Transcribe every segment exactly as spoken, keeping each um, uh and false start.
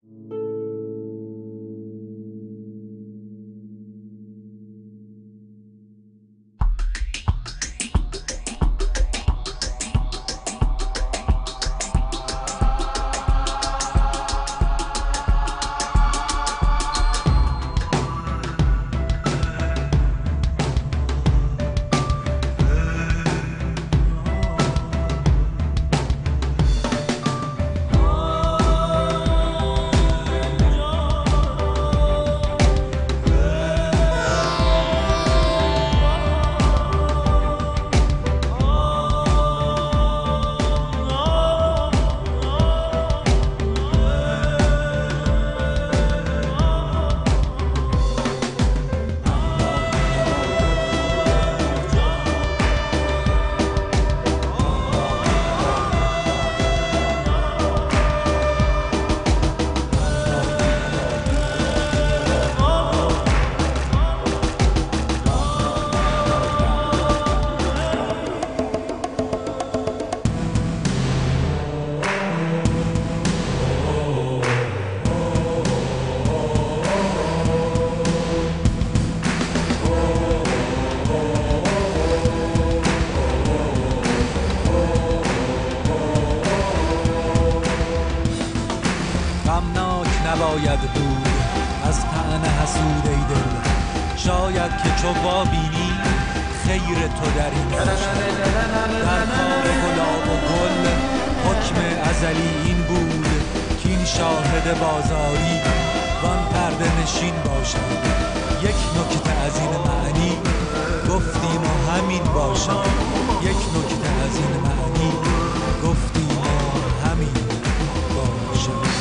نباید بود از طعن حسود ای دل، شاید که چو بینی خیر تو در این باشد. در کار گلاب و گل حکم ازلی این بود که این شاهد بازاری وان پرده نشین باشد. یک نکته از این معنی گفتیم و همین باشد، یک نکته از این معنی گفتیم و همین باشد.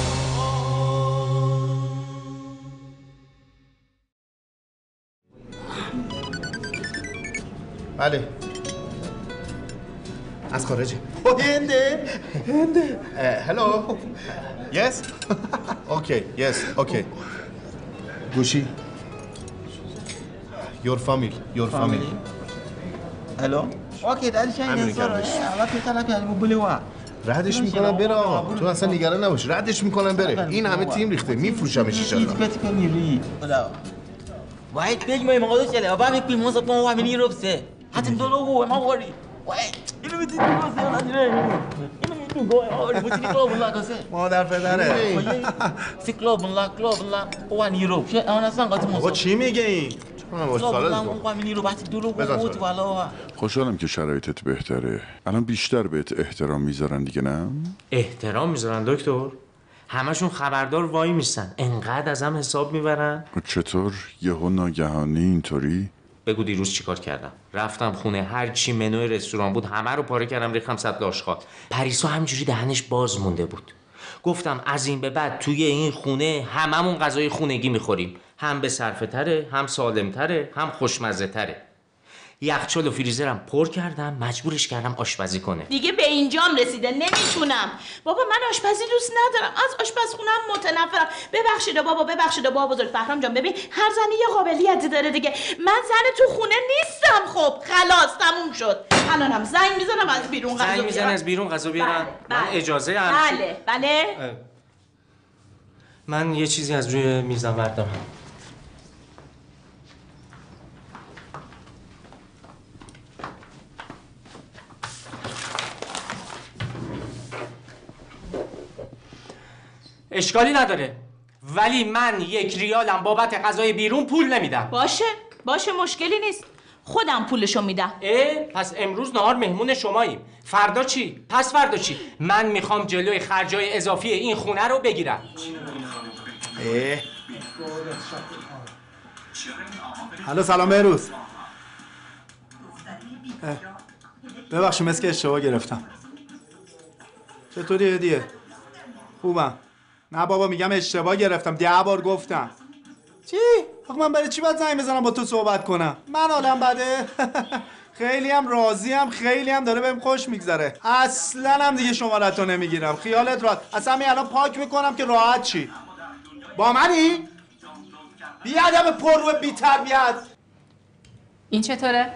بله از خارجه. هنده هنده هلو یس اوکی یس اوکی گوشی your family your family hello اوکی دادی چه این زارا الان تو طلب کردم بلوا ردش میکنم بره آقا، تو اصلا نگران نباش، ردش میکنم بره. این همه تیم ریخته میفروشمش ان شاء الله. بت کنی وايد بيج ما يمغدوش عليه وبعمل كل موظف ما هو عامل يروبسه هتندلو هو ما وري وايد اللي بدي تقول سي انا جري اللي بدي تقول اوري بدي كلوب لا كسه مادر پدره سی کلوب لا کلوب لا وان یورو چه انا اصلا قاطی آقا چی میگه این؟ خوشحالم که شرایطت بهتره. الان بیشتر بهت احترام میذارن دیگه نه؟ احترام میذارن دکتر؟ همشون خبردار وای میستن، انقدر از هم حساب میبرن. چطور یهو ناگهانی اینطوری؟ بگو دیروز چیکار کردم؟ رفتم خونه، هر چی منوی رستوران بود همه رو پاره کردم ریختم سطل آشغال. پریسا همینجوری دهنش باز مونده بود. گفتم از این به بعد توی این خونه هممون غذای خونگی میخوریم، هم به صرفه تره، هم سالم تره، هم خوشمزه تره. یخچال و فریزرم پر کردم، مجبورش کردم آشپزی کنه. دیگه به اینجام رسیده، نمیتونم. بابا من آشپزی دوست ندارم، از آشپزخونم متنفرم. ببخشید بابا، ببخشید بابا بزرگ. فهرام جان ببین هر زنی یه قابلیتی داره دیگه. من زن تو خونه نیستم. خب خلاص تموم شد. الانم زنگ میزنم از بیرون غذا بیارم. زنگ میزنم از بیرون غذا بیارم. بله، من بله. اجازه هم بله بله. من یه چیزی از روی میزم بردارم. اشکالی نداره، ولی من یک ریالم بابت غذای بیرون پول نمیدم. باشه باشه مشکلی نیست، خودم پولشو میدم. اه پس امروز نهار مهمون شماییم. فردا چی؟ پس فردا چی؟ من میخوام جلوی خرجای اضافی این خونه رو بگیرم. اه الو سلام بهروز. ببخشید مثل که اشتباه گرفتم. چطوری هدیه؟ خوبم. نه بابا میگم اشتباه گرفتم، ده بار گفتم. چی؟ آخه من برای چی باید زنگ بزنم با تو صحبت کنم؟ من حالم بده؟ خیلی هم راضیم، خیلی هم داره بهم خوش میگذره. اصلا هم دیگه شمارتو نمیگیرم، خیالت راحت. اصلا می الان پاک میکنم که راحت چی. با منی؟ بیادم پر رو بی تربیت. این چطوره؟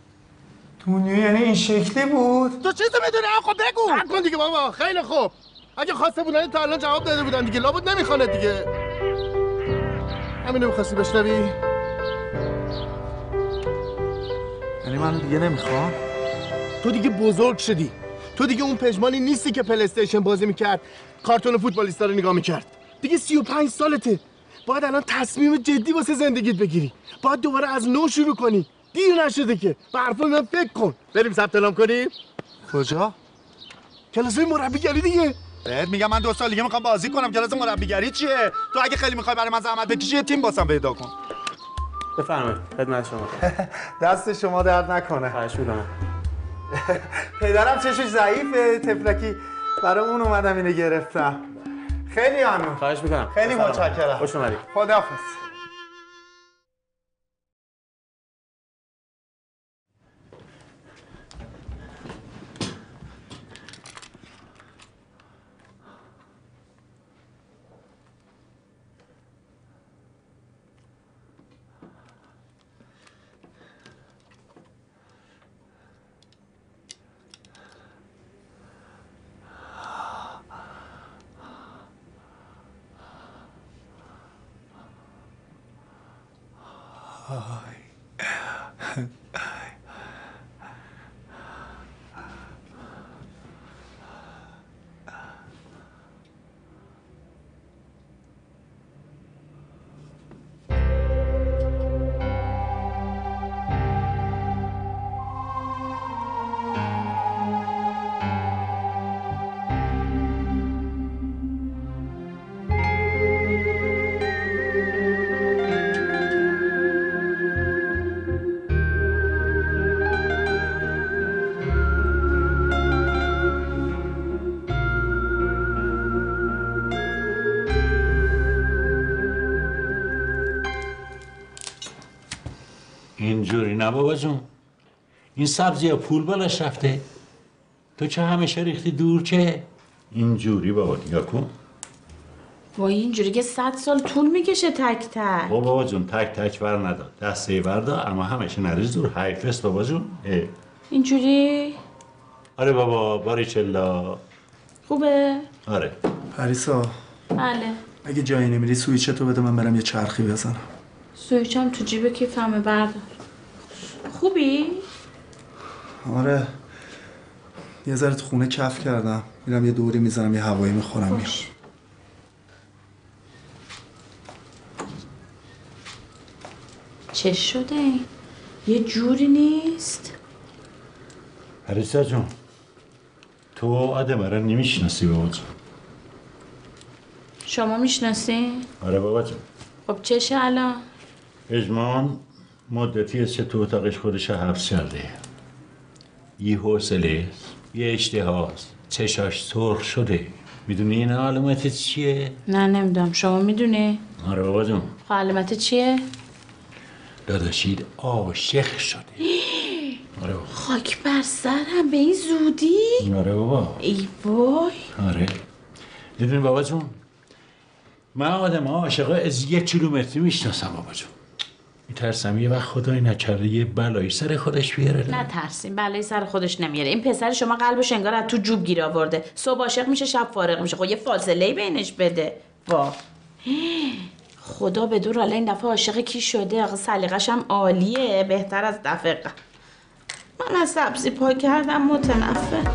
دنیا یعنی این شکلی بود؟ تو چی تو میدونی آقا؟ بگو. کن دیگه بابا. خیلی خوب. اگه خواسته بودن تا الان جواب داده بودن دیگه. لابد نمیخونه دیگه. همینو می‌خواستی بشنوی؟ یعنی من دیگه نمیخوام؟ تو دیگه بزرگ شدی. تو دیگه اون پژمانی نیستی که پلی استیشن بازی میکرد، کارتون فوتبالیستا رو نگاه میکرد. دیگه سی و پنج سالته. باید الان تصمیم جدی واسه زندگیت بگیری. باید دوباره از نو شروع کنی. دیر نشده که. به حرفای من فکر کن. بریم ثبت نام کنیم؟ کجا؟ کلاس مربیگری دیگه. بهت میگم من دو سال دیگه میخوام بازی کنم. کلاس مربیگری چیه؟ تو اگه خیلی میخوای برای من زحمت بکشی یه تیم واسم پیدا کن. بفرمایید خدمت شما. دست شما درد نکنه. خواهش می‌کنم. پدرم چشش ضعیفه، تفلکی برای اون اومدم اینو گرفتم. خیلی ممنون. خواهش می‌کنم. خیلی متشکرم. خوش اومدید. خداحافظ. اینجوری نه بابا جون. این سبزی ها پول بالاش رفته. تو چه همیشه ریختی دور چه؟ اینجوری بابا نگاه کن. وای اینجوری که صد سال طول میکشه تک تک. بابا بابا جون تک تک بر نداد. دسته بردار اما همیشه نریز دور. حیفست بابا جون. اینجوری؟ آره بابا باریچلا. خوبه؟ آره. پریسا. بله. اگه جایی نمیری سویچتو بده من برم یه چرخی بزنم. سویچم تو جیب کیفمه بردار. خوبی؟ آره. یه ذره تو خونه کف کردم. میرم یه دوری میزنم یه هوایی میخورم میام. چه شده این؟ یه جوری نیست؟ پریسا جون تو آدم رو نمیشناسی بابا جون. شما میشناسی؟ آره بابا جون. خب چشه الان؟ اجمان مدتی است که تو اتاقش خودش حبس کرده. یه حوصله یه اشتهاست، چشاش سرخ شده. میدونی این علامت چیه؟ نه نمیدونم. شما میدونی؟ آره بابا جون. خب علامت چیه؟ داداشید عاشق شده. آره بابا. خاک بر سرم به این زودی؟ آره بابا. ای وای. آره. میدونی بابا جون من آدم ها عاشقا از یک کیلومتری میشناسم بابا جون. میترسم یه وقت خدایی نکرده یه بلایی سر خودش بیاره. نه ترسیم بلایی سر خودش نمیاره. این پسر شما قلبش انگار از تو جوب گیر آورده. صبح عاشق میشه شب فارغ میشه. خب یه فاصله بینش بده. وا خدا به دور حالا این دفعه عاشق کی شده؟ آقا سلیقه‌ش هم عالیه. بهتر از دفعه قبل. من از سبزی پا کردم متنفر.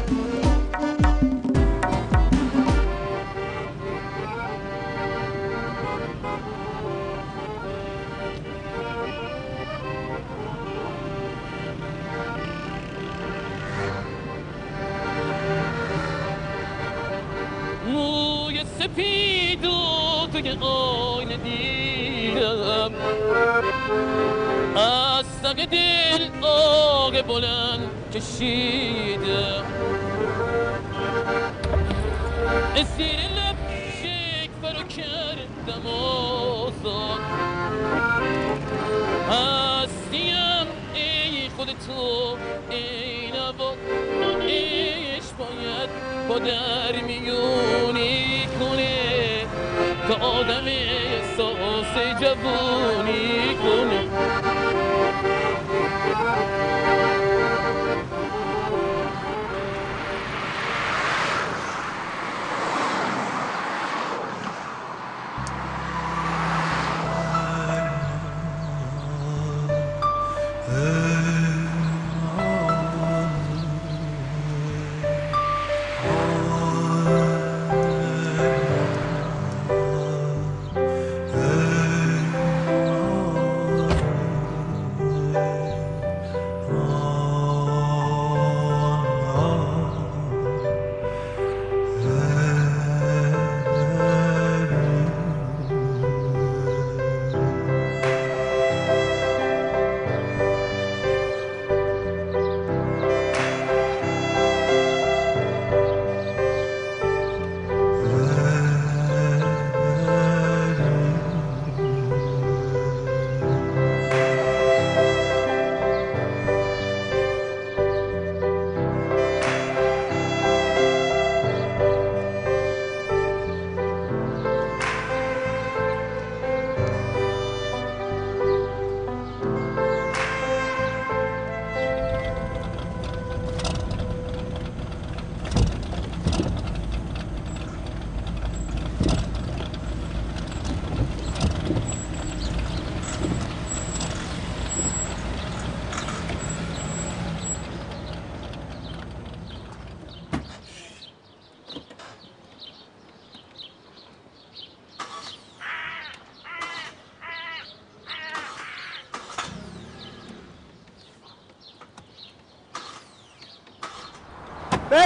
سپیدو توی آینه دیدم از تق دل آه بلند کشیدم اسیر لب شکفه رو کردم آزاد هستیم ای خود تو ای نباد ایش باید با در میونی کنه که آدم احساس جوونی کنه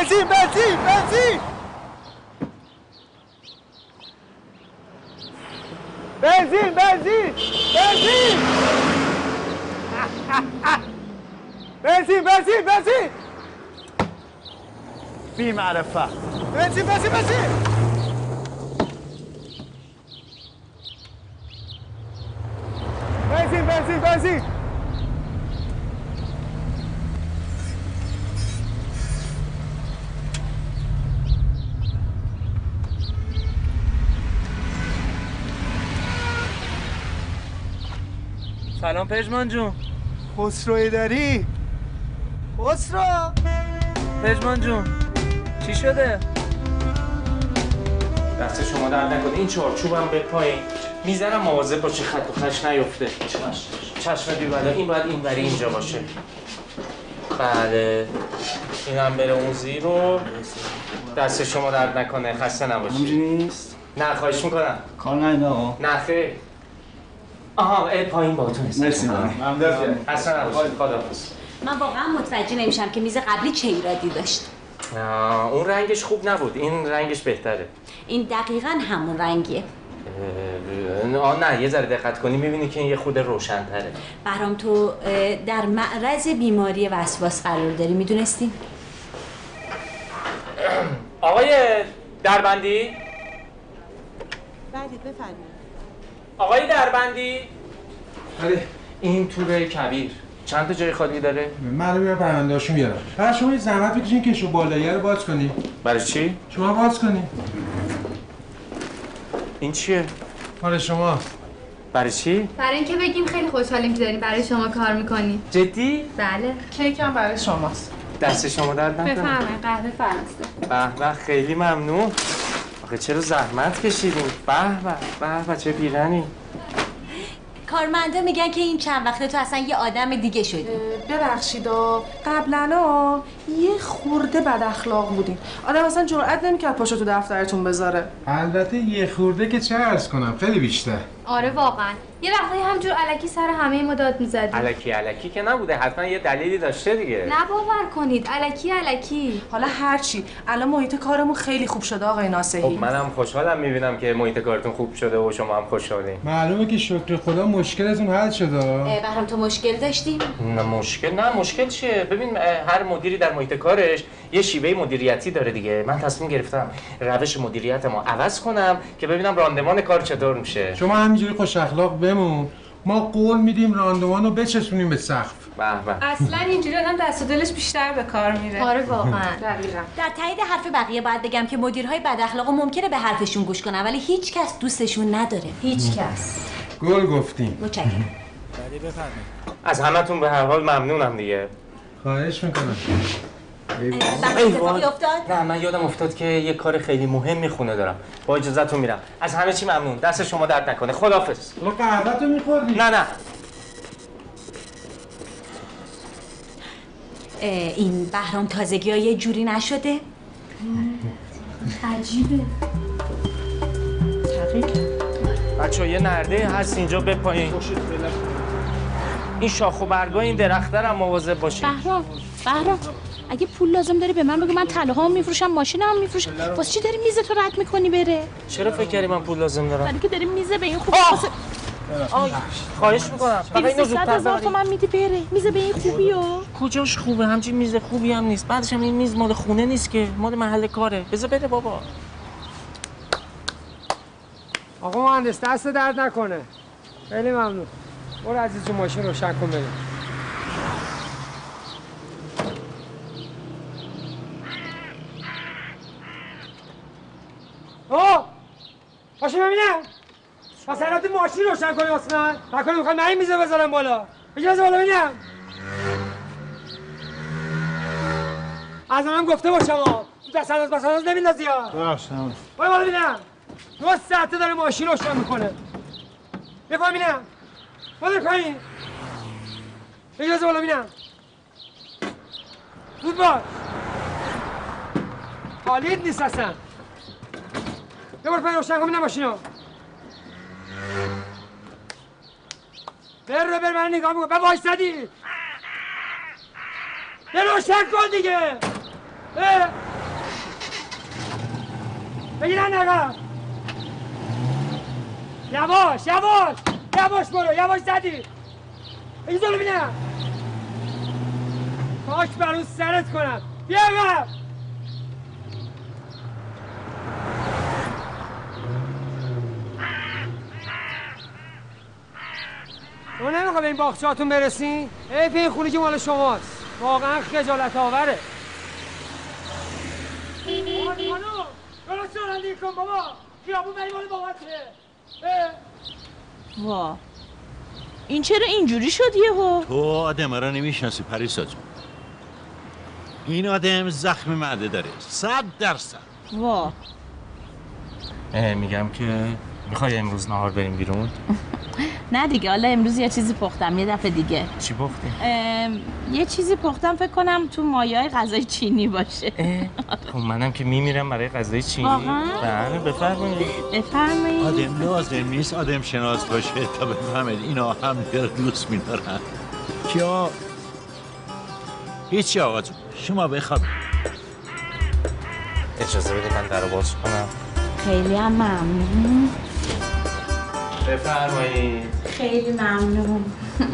بنزین بنزین بنزین بنزین بنزین بنزین بنزین بنزین بنزین بی معرفه بنزین بنزین بنزین بنزین بنزین بنزین سلام پژمان جون. خسروی داری؟ خسرو پژمان جون چی شده؟ دست شما درد نکنه. این چارچوبم به پایین میزنم مواظب باشه خط و خش نیفته. چشم بی بلا این باید اینوری اینجا باشه. بله اینم بره اون زیرو. دست شما درد نکنه خسته نباشید. همینجوری نیست؟ نه خواهش میکنم. کار نایده آقا؟ نه خیر. آها ای پایین با تو نیست. مرسی ممنون. خسته نباشید. خداحافظ. من واقعا متوجه نمیشم که میز قبلی چه ایرادی داشت. اون رنگش خوب نبود. این رنگش بهتره. این دقیقاً همون رنگیه. آه نه یه ذره دقت کنی میبینی که این یه خود روشن‌تره. بهرام تو در معرض بیماری وسواس قرار داری میدونستی؟ آقای دربندی؟ بله بفرمایید. آقای دربندی؟ بله این توره کبیر چند تا جای خالی داره؟ من رو بیار پرونده‌هاشون بیارم. بعد شما یه زحمت بکشین که شو بالاییه رو باز کنی. برای چی؟ شما باز کنی. این چیه؟ مال شما. برای چی؟ برای اینکه بگیم خیلی خوشحالیم که داریم برای شما کار میکنیم. جدی؟ بله. کیک هم برای شماست. دست شما درد نکنه. بفرمایید قهوه فرانسه. به به خیلی ممنون. آخه چرا زحمت کشیدین؟ به به به به چه پیرنی. کارمندا میگن که این چند وقته تو اصلا یه آدم دیگه شدی. ببخشید قبلا یه خورده بد اخلاق بودین. آدم اصلا جرئت نمیکرد پاشو تو دفترتون بذاره. البته یه خورده که چه عرض کنم خیلی بیشتر. آره واقعا یه وقتی همجور الکی سر همه ما داد میزدی. الکی الکی که نبوده حتما یه دلیلی داشته دیگه. نه باور کنید الکی الکی. حالا هرچی الان محیط کارمون خیلی خوب شده آقای ناصحی. خب منم خوشحالم میبینم که محیط کارتون خوب شده و شما هم خوشحالین. معلومه که شکر خدا مشکلتون حل شده. بهرام تو مشکل داشتی؟ نه مشکل نه مشکل چیه؟ ببین هر مدیری در محیط کارش یه شیوه مدیریتی داره دیگه. من تصمیم گرفتم روش مدیریتمو عوض کنم که ببینم راندمان کار چطور میشه. شما همینجوری خوش اخلاق بمون. ما قول میدیم راندمان رو بچسبونیم به سقف. به به. اصلا اینجوری آدم دست و دلش بیشتر به کار میره. آره واقعا. دقیقاً. در تایید حرف بقیه باید بگم که مدیرهای بد اخلاق ممکنه به حرفشون گوش کنن ولی هیچ کس دوستشون نداره. هیچ کس. گل گفتیم. متشکرم. بله بفرمایید. از همتون به هر حال ممنونم دیگه. خواهش میکنم. اتفاقی افتاد؟ نه من یادم افتاد که یه کار خیلی مهمی خونه دارم. با اجازهتون میرم. از همه چی ممنون. دست شما درد نکنه. خداحافظ. تو قهوه‌تو میخوردی؟ نه نه. این بهرام تازگی ها یه جوری نشده؟ عجیبه. تحقیق. بچه‌ها یه نرده هست اینجا بپایین. این شاخ و برگای این درخت هم مواظب باشین. بهرام بهرام اگه پول لازم داری به من بگو من طلاهام میفروشم ماشینم میفروشم. واسه چی داری میز تو رد میکنی بره؟ چرا فکر کردی من پول لازم دارم؟ ولی که داری میز به این خوبی واسه خواهش میکنم. فقط اینو زودتر هزار تومن میدی بره. میز به این خوبی و کجاش خوبه؟ همچین میز خوبی هم نیست. بعدش هم این میز مال خونه نیست که، مال محل کاره. بذار بده بابا. آقا مهندس دست درد نکنه. خیلی ممنون. برو عزیز جو ماشین روشن کن بریم. آه! پاشو ببینم. پسرات ماشین روشن کنی واسه من. نکنه میخوام من این میزه بذارم بالا. بگی بذار بالا ببینم. از منم گفته باشم ها. تو دست انداز بس انداز نمیندازی ها. باشه باشه. برو بالا ببینم. دو ساعته داره ماشین روشن میکنه. بفهم ببینم. بالا پایین. بگی بذار بالا ببینم. زود باش. حالیت نیست اصلا. یه بار پایین روشن کن ببینم ماشینو. بر رو بر من نگاه میکن. من وایستادی. بر روشن کن دیگه. اه بگیرن نگم. یواش یواش یواش برو، یواش زدی. بگی جلو بینم. کاش بر اون سرت کنم. بیا بر. تو نمیخواه به این باغچه هاتون برسین؟ ای پی این خونی که مال شماست. واقعا خجالت آوره. خانو برو سرندی کن بابا. خیابون بری مال باباته. وا این چرا اینجوری شد یهو؟ تو آدم را نمیشناسی پریسا جون. این آدم زخم معده داره صد درصد. وا میگم که میخوای امروز نهار بریم بیرون؟ نه دیگه، حالا امروز یه چیزی پختم، یه دفعه دیگه. چی پختی؟ یه چیزی پختم فکر کنم تو مایه‌های غذای چینی باشه. خب منم که میمیرم برای غذای چینی. واقعا؟ بله بفرمایید. بفرمایید. آدم لازم نیست آدم شناس باشه تا بفهمید اینا هم دیگر دوست میدارن. کیا؟ هیچی آقا جون، شما بخوابید. اجازه بده من درو باز کنم. خیلی هم ممنون. بفرمایید. خیلی ممنون.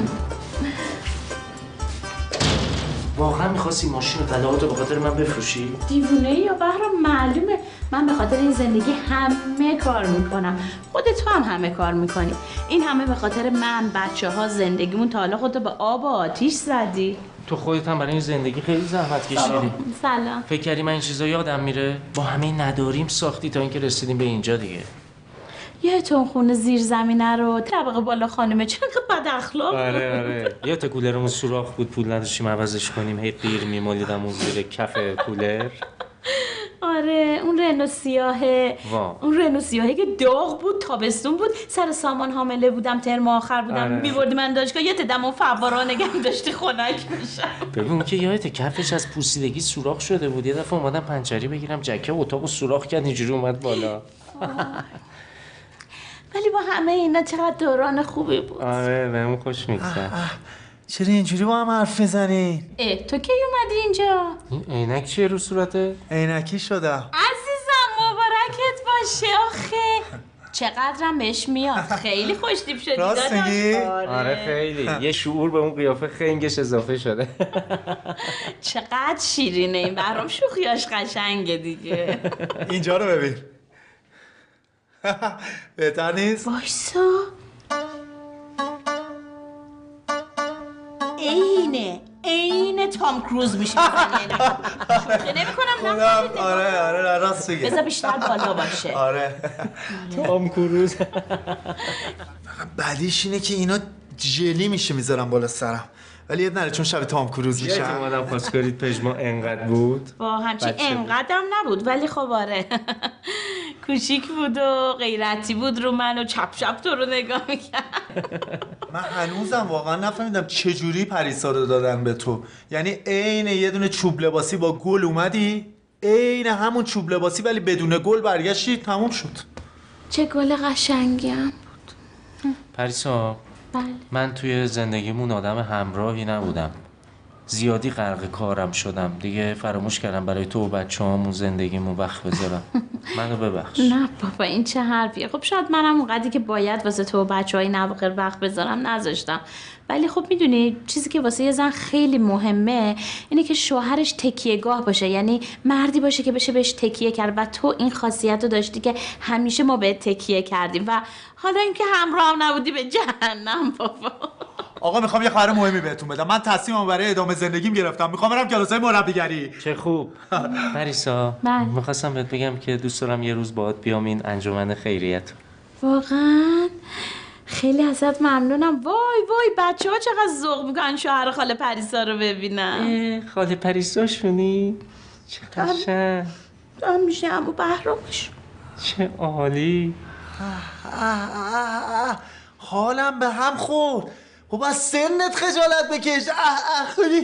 واقعا می‌خواستی ماشین و طلاهات رو به خاطر من بفروشی؟ دیوونه یا بهرام؟ معلومه من به خاطر این زندگی همه کار میکنم. خودت تو هم همه کار میکنی. این همه به خاطر من، بچه ها، زندگیمون. تا حالا خودتو به آب و آتیش زدی. تو خودت هم برای این زندگی خیلی زحمت کشیدی. سلام. فکر کردی من این چیزا یادم میره؟ با همه نداریم ساختی تا اینکه رسیدیم به اینجا دیگه. یه تون خونه زیر زمینه رو طبقه بالا خانمه چقدر بد اخلاق. آره آره. یه تا کولرمون سوراخ بود، پول نداشتیم عوضش کنیم، هی قیر میمالیدم اون زیر کف کولر. آره اون رنو سیاهه. وا. اون رنو سیاهه که داغ بود، تابستون بود، سر سامان حامله بودم، ترم آخر بودم. آره. میبردی من دانشگاه، یه تدم اون فوارا نگم داشتی خنک میشم. ببین که یادت کفش از پوسیدگی سوراخ شده بود. یه دفعه اومدم پنچری بگیرم، جکه اتاقو سوراخ کرد، اینجوری اومد بالا. ولی با همه اینا چقدر دوران خوبی بود. آره بهم خوش میگذره. چرا اینجوری با هم حرف میزنی؟ اه تو کی اومدی اینجا؟ این عینک چیه رو صورته؟ عینکی شدم. عزیزم مبارکت باشه. آخه چقدرم بهش میاد. خیلی خوشتیپ شدی داداش. راست میگی؟ آره خیلی. یه شعور به اون قیافه خنگش اضافه شده. چقدر شیرینه این بهرام، شوخیاش قشنگه دیگه. اینجا رو ببین. بهتر نیست؟ وایسا. اینه عین تام کروز میشه. شوخی نمی‌کنم. خودم آره آره راست میگی. بذار بیشتر بالا باشه. آره. تام کروز. بعدیش اینه که اینا جلی میشه میذارم بالا سرم، ولی یه نره چون شب تام کروز میشه. یه اومدم خواست کنید پژمان انقدر بود. با همچین انقدرم نبود ولی خب آره. کوچیک بود و غیرتی بود رو من و چپ چپ تو رو نگاه میکرد. من هنوزم واقعا نفهمیدم چجوری پریسا رو دادن به تو. یعنی عین یه دونه چوب لباسی با گل اومدی، عین همون چوب لباسی ولی بدون گل برگشتی، تموم شد. چه گل قشنگی هم بود. پریسا بله. من توی زندگیمون آدم همراهی نبودم. زیادی غرق کارم شدم دیگه، فراموش کردم برای تو و بچه همون زندگیمون وقت بذارم. منو ببخش. نه بابا این چه حرفیه. خب شاید منم اونقدری که باید واسه تو و بچه های نواخر وقت بذارم نذاشتم، ولی خب میدونی چیزی که واسه یه زن خیلی مهمه اینه که شوهرش تکیهگاه باشه، یعنی مردی باشه که بشه بهش تکیه کرد و تو این خاصیت رو داشتی که همیشه ما به تکیه کردیم و حالا اینکه همراه هم نبودی به جهنم. بابا آقا میخوام یه خبر مهمی بهتون بدم. من تصمیمم برای ادامه زندگیم گرفتم، میخوام برم کلاسای مربیگری. چه خوب. پریسا میخواستم بهت بگم که دوست دارم یه روز باهات بیام این انجمن خیریت. واقعا خیلی ازت ممنونم. وای وای بچه ها چقدر ذوق میکنن شوهر خاله پریسا رو ببینن. خاله پریسا شونی؟ چه قشنگ. هم میشه عمو بهرامش. چه عالی. حالم به هم خورد. خب از سنت خجالت بکش. اه اه خیلی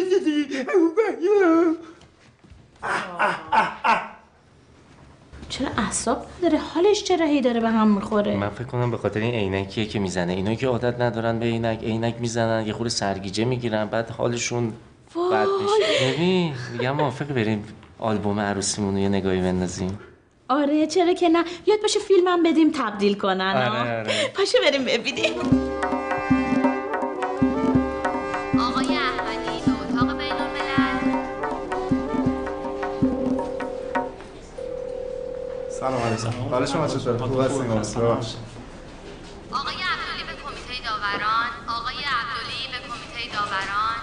چرا اعصاب نداره؟ حالش چرا هی داره به هم میخوره؟ من فکر کنم به خاطر این عینکیه که میزنه. اینا که عادت ندارن به عینک عینک میزنن، یه خورده سرگیجه میگیرن، بعد حالشون بد میشه. ببین میگم موافق بریم آلبوم عروسیمون رو یه نگاهی بندازیم. آره چرا که نه، یاد باشه فیلمم بدیم تبدیل کنن. آره آره. پاشو بریم ببینیم. آقای احمدی به اتاق بین الملل. سلام علیکم. حال شما چطوره؟ خوب هستین؟ ببخشید. آقای عبدلی به کمیته داوران. آقای عبدلی به کمیته داوران.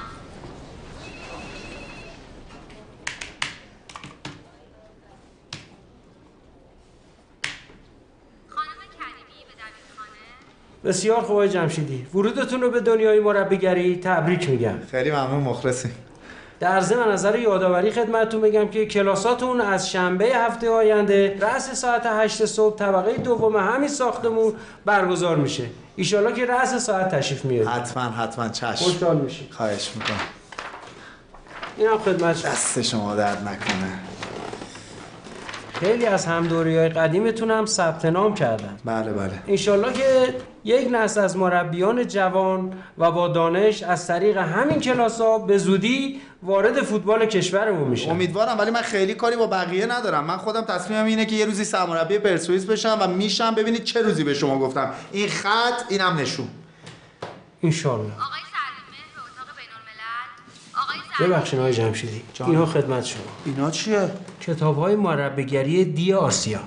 بسیار خوب آقای جمشیدی، ورودتون رو به دنیای مربیگری تبریک میگم. خیلی ممنون، مخلصیم. در ضمن نظر یادآوری خدمتتون بگم که کلاساتون از شنبه هفته آینده رأس ساعت هشت صبح طبقه دوم همین ساختمون برگزار میشه. ایشالله که رأس ساعت تشریف میارید. حتما حتما چشم. خوشحال میشید. خواهش میکنم. اینم خدمت شما. دست شما درد نکنه. خیلی از همدوری‌های قدیمتون هم ثبت نام کردن. بله بله. انشالله که یک نسل از مربیان جوان و با دانش از طریق همین کلاس‌ها به زودی وارد فوتبال کشورمون میشه. امیدوارم، ولی من خیلی کاری با بقیه ندارم. من خودم تصمیمم اینه که یه روزی سرمربی پرسپولیس بشم و میشم. ببینید چه روزی به شما گفتم. این خط، اینم نشون. انشالله. آقای سرمهر به اتاق بین الملل. آقای ببخشید آقای جمشیدی. اینها خدمت شما. اینا چیه؟ کتاب‌های مربیگری دی آسیا.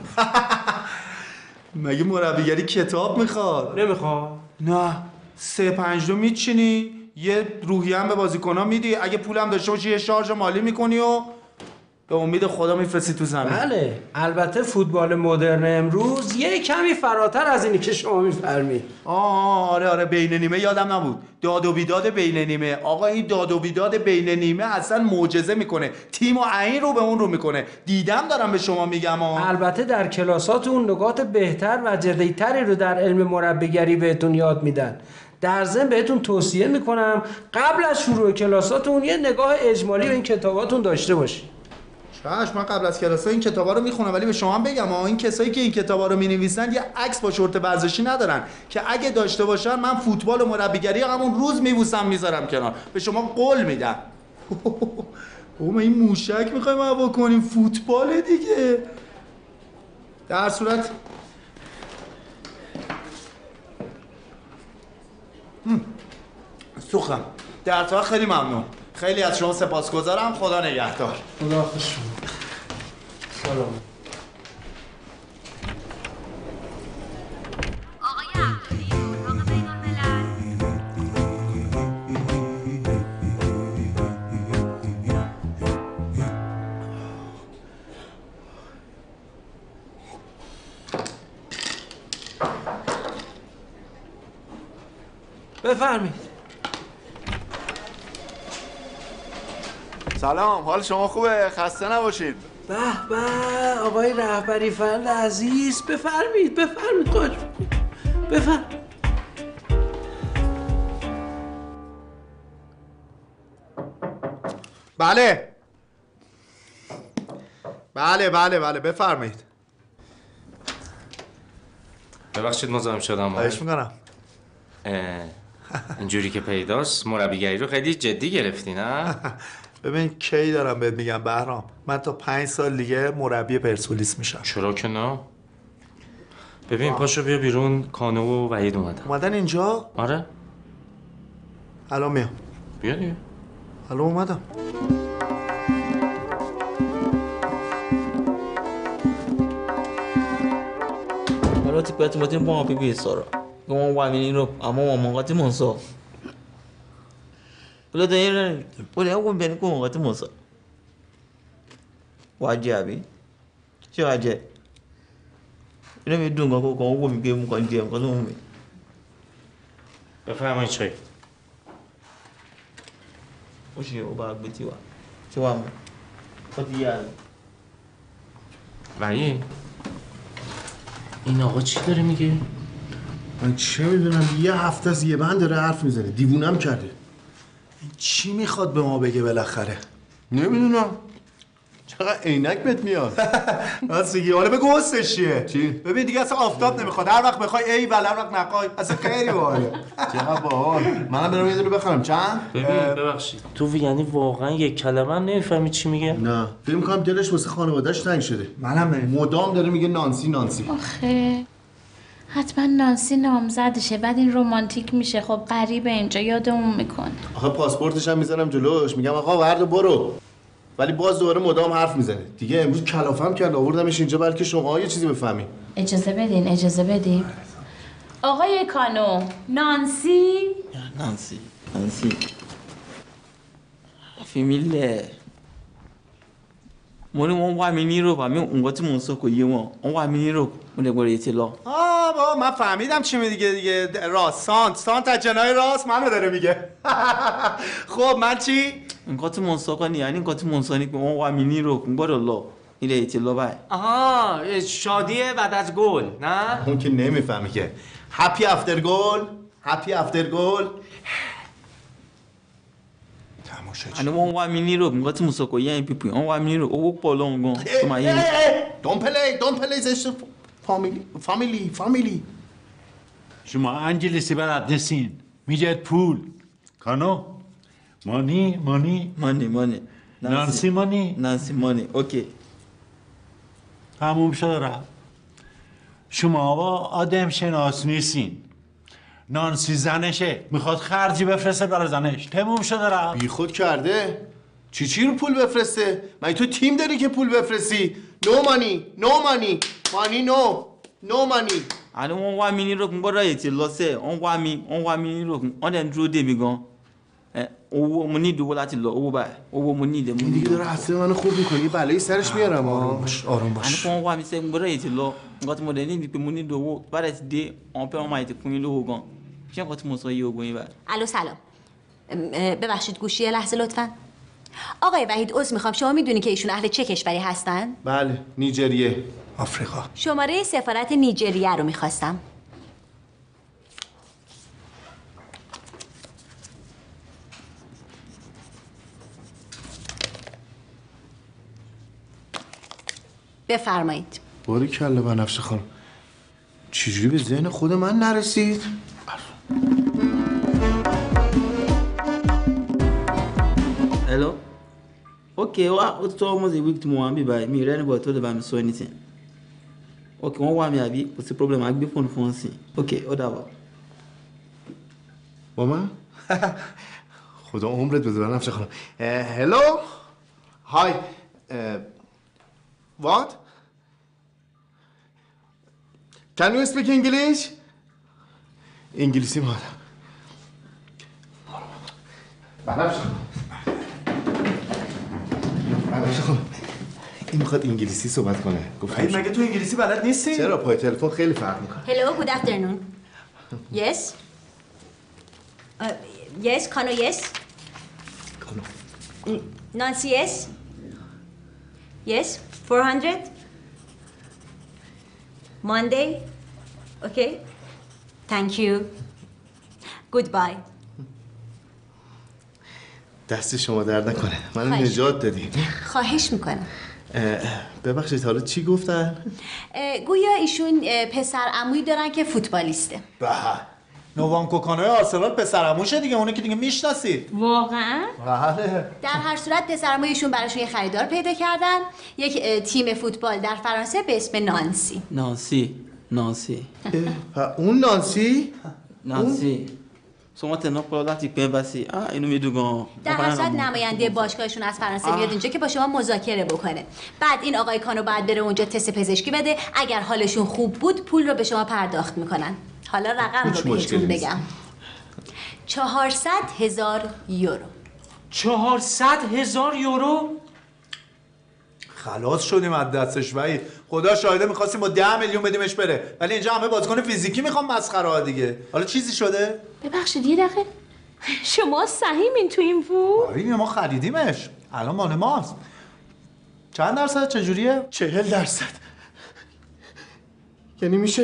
مگه مربیگری کتاب میخواد؟ نمیخواد. نه. سه پنج دو میچینی، یه روحیه هم به بازیکن‌ها میدی، اگه پولم داشته باشی یه شارژ مالی میکنی و به امید خدا میفرستی تو زمین. بله، البته فوتبال مدرن امروز یه کمی فراتر از اینی که شما میفرمایید. آه آره آره بین نیمه یادم نبود. داد و بیداد بین نیمه. آقا این داد و بیداد بین نیمه اصلا معجزه میکنه. تیم و عین رو به اون رو میکنه. دیدم دارم به شما میگم. آه. البته در کلاساتون نکات بهتر و جدی‌تری رو در علم مربیگری بهتون یاد میدن. در ضمن بهتون توصیه میکنم قبل از شروع کلاساتون یه نگاه اجمالی به این کتاباتون داشته باشید. چاش، من قبل از کلاس‌ها این کتابا رو میخونم، ولی به شما هم بگم این کسایی که این کتابا رو مینویسن یه عکس با شورت ورزشی ندارن که اگه داشته باشن من فوتبال و مربیگری همون روز میبوسم میذارم کنار. به شما قول میدم. او ما این موشک میخوایم هوا کنیم، فوتبال دیگه. در صورت سوخم. در تا خیلی ممنون. خیلی از شما سپاسگزارم. خدا نگهدار. خدا حافظ شما. سلام. آقای عبدلی به اتاق بین الملل. بفرمایید. سلام، حال شما خوبه؟ خسته نباشید. به به آقای رهبری فرد عزیز، بفرمایید بفرمایید خواهش می‌کنم. بفرمایید. بله بله بله بله بفرمایید. ببخشید مزاحم شدم. خواهش میکنم. اینجوری که پیداست مربیگری رو خیلی جدی گرفتی نه؟ ببین کی دارم بهت میگم بهرام، من تا پنج سال دیگه مربی پرسپولیس میشم. چرا که نه؟ ببین پاشو بیا بیرون، کانو و وحید اومدن. اومدن اینجا؟ آره. الان میام. بیا دیگه. الان اومدم. Kalau tiba-tiba tu pun api besar. Kau mau ini rup, amo mau ngati monso. Kalau dah ini, boleh aku beri kau ngati monso. Wajib abi, si wajib. Ini mendung aku kau aku mikir muka dia, kau tu mumi. بفرمایید چای. Oshi, obak betiwa. Cuba, kau dia. وحید این آقا چی داره میگه؟ من چه میدونم، یه هفته از یه بند داره حرف میزنه، دیوونم کرده. این چی میخواد به ما بگه بالاخره؟ نمیدونم. چقدر عینک بهت میاد. راست میگی. حالا بگو حسش چیه؟ چی؟ ببین دیگه اصلا آفتاب نمیخواد. هر وقت بخوای ای ول هر وقت نخوای. اصلا خیلی باحاله. چقدر باحال. منم برام یه دونه بخرم. چند؟ ببین ببخشید تو یعنی واقعا یک کلمه هم نمیفهمی چی میگه؟ نه فکر می‌کنم دلش واسه خانواده‌اش تنگ شده. منم نمی‌فهمم. مدام داره میگه نانسی نانسی. آخه حتما نانسی نامزدشه، بعد این رمانتیک میشه. خب غریبه اینجا یادمون میکنه. آخه پاسپورتش هم میذارم جلوش، میگم آقا ورد برو، ولی باز دوباره مدام حرف میزنه. دیگه امروز کلافم کرد آوردمش اینجا بلکه شما یه چیزی بفهمین. اجازه بدین اجازه بدین. آقای کانو، نانسی نانسی نانسی فامیله مونی اون وامینی رو با می اون قطع منسو کویی ما اون وامینی رو مونه گوره اطلاع. آه بابا من فهمیدم چی میگه دیگه. راست سانت سانت از جنای راست منو داره میگه. خب من چی؟ این قطع منسو کنی یعنی این قطع منسو نی که اون وامینی رو کن گوره الله این اطلاع بای. آها شادیه بعد از گل نه؟ اون که نمیفهمی که هپی افتر گل هپی افتر گل انا اون وامینی رو من قطع منسو کویی این پیپی اون وامینی رو او بالا اون تو ما یه دون پلی دون پلی زشت فامیلی فامیلی فامیلی. شما انگلیسی بلد نیستین میگه پول کانو مانی مانی مانی مانی نانسی مانی نانسی مانی اوکی تموم شد رفت. شما با آدم شناس نیستین. نانسی زنشه میخواد خرجی بفرسته برای زنش. تموم شده رفت. بی خود کرده. چی چی رو پول بفرسته؟ مگه تو تیم داری که پول بفرستی؟ نو مانی نو مانی مانی نو نو مانی. انا اون وامینی رو کن گوره اطلاع سه اون وامی اون وامینی رو کن آن درو دی میگم او منی دو ولاتی لا او با او منی ده منی دیگه راسته منو خوب میکنی. بلایی سرش میارم. آروم باش آروم باش. انا اون وامی سه گوره اطلاع قط مدنی دی منی دو برای دی آن په مایت کنی لو گم چه قط مسایی و گویی بعد. الو سلام. ببخشید گوشی یه لحظه لطفا. آقای وحید عذر میخوام شما میدونی که ایشون اهل چه کشوری هستن؟ بله نیجریه. آفریقا. شماره سفارت نیجریه رو میخواستم. بفرمایید. باری کله بنفشه خانم چجوری به ذهن خود من نرسید؟ الو اوکی وا تو موزی ویکت موامبی بای میرن با تو دبم سوینیتین اوکی اون وامی ابی واسه پروبلم اگه فون فونسی اوکی او داوا با من خدا عمرت بده بنفشه خانم. هلو های وات Can you speak English? انگلیسی مادم. بنفشه بنفشه خانم این میخواد انگلیسی صحبت کنه. گفتم مگه تو انگلیسی بلد نیستی؟ چرا پای تلفن خیلی فرق میکنه. Hello, good afternoon. Yes? Uh, yes, Kano, yes? Kano. Mm, Nancy, yes? Yes, four hundred? Monday? Okay. Thank you. Goodbye. دست شما درد نکنه. منو نجات دادی. خواهش میکنم. ببخشید حالا چی گفتن؟ گویا ایشون پسر عمویی دارن که فوتبالیسته. به نوانکو کانوی آرسنال پسر عموشه دیگه اونه که دیگه میشناسید. واقعا؟ بله. در هر صورت پسر عموی ایشون براشون یه خریدار پیدا کردن. یک تیم فوتبال در فرانسه به اسم نانسی. نانسی نانسی اون نانسی؟ نانسی شما تنها پروداکتی که بسی آ اینو میدونم. در هر صورت نماینده باشگاهشون از فرانسه میاد اینجا که با شما مذاکره بکنه. بعد این آقای کانو بعد بره اونجا تست پزشکی بده. اگر حالشون خوب بود پول رو به شما پرداخت میکنن. حالا رقم رو بهتون بگم. چهارصد هزار یورو. چهارصد هزار یورو؟ خلاص شدیم از دستش وحید. خدا شاهده میخواستیم با ده میلیون بدیمش بره ولی اینجا همه بازیکن فیزیکی میخوام مسخره ها دیگه. حالا چیزی شده؟ ببخشید یه دقیقه شما سهیمین تو این پول؟ آره ما خریدیمش الان مال ماست. چند درصد چجوریه؟ چهل درصد. یعنی میشه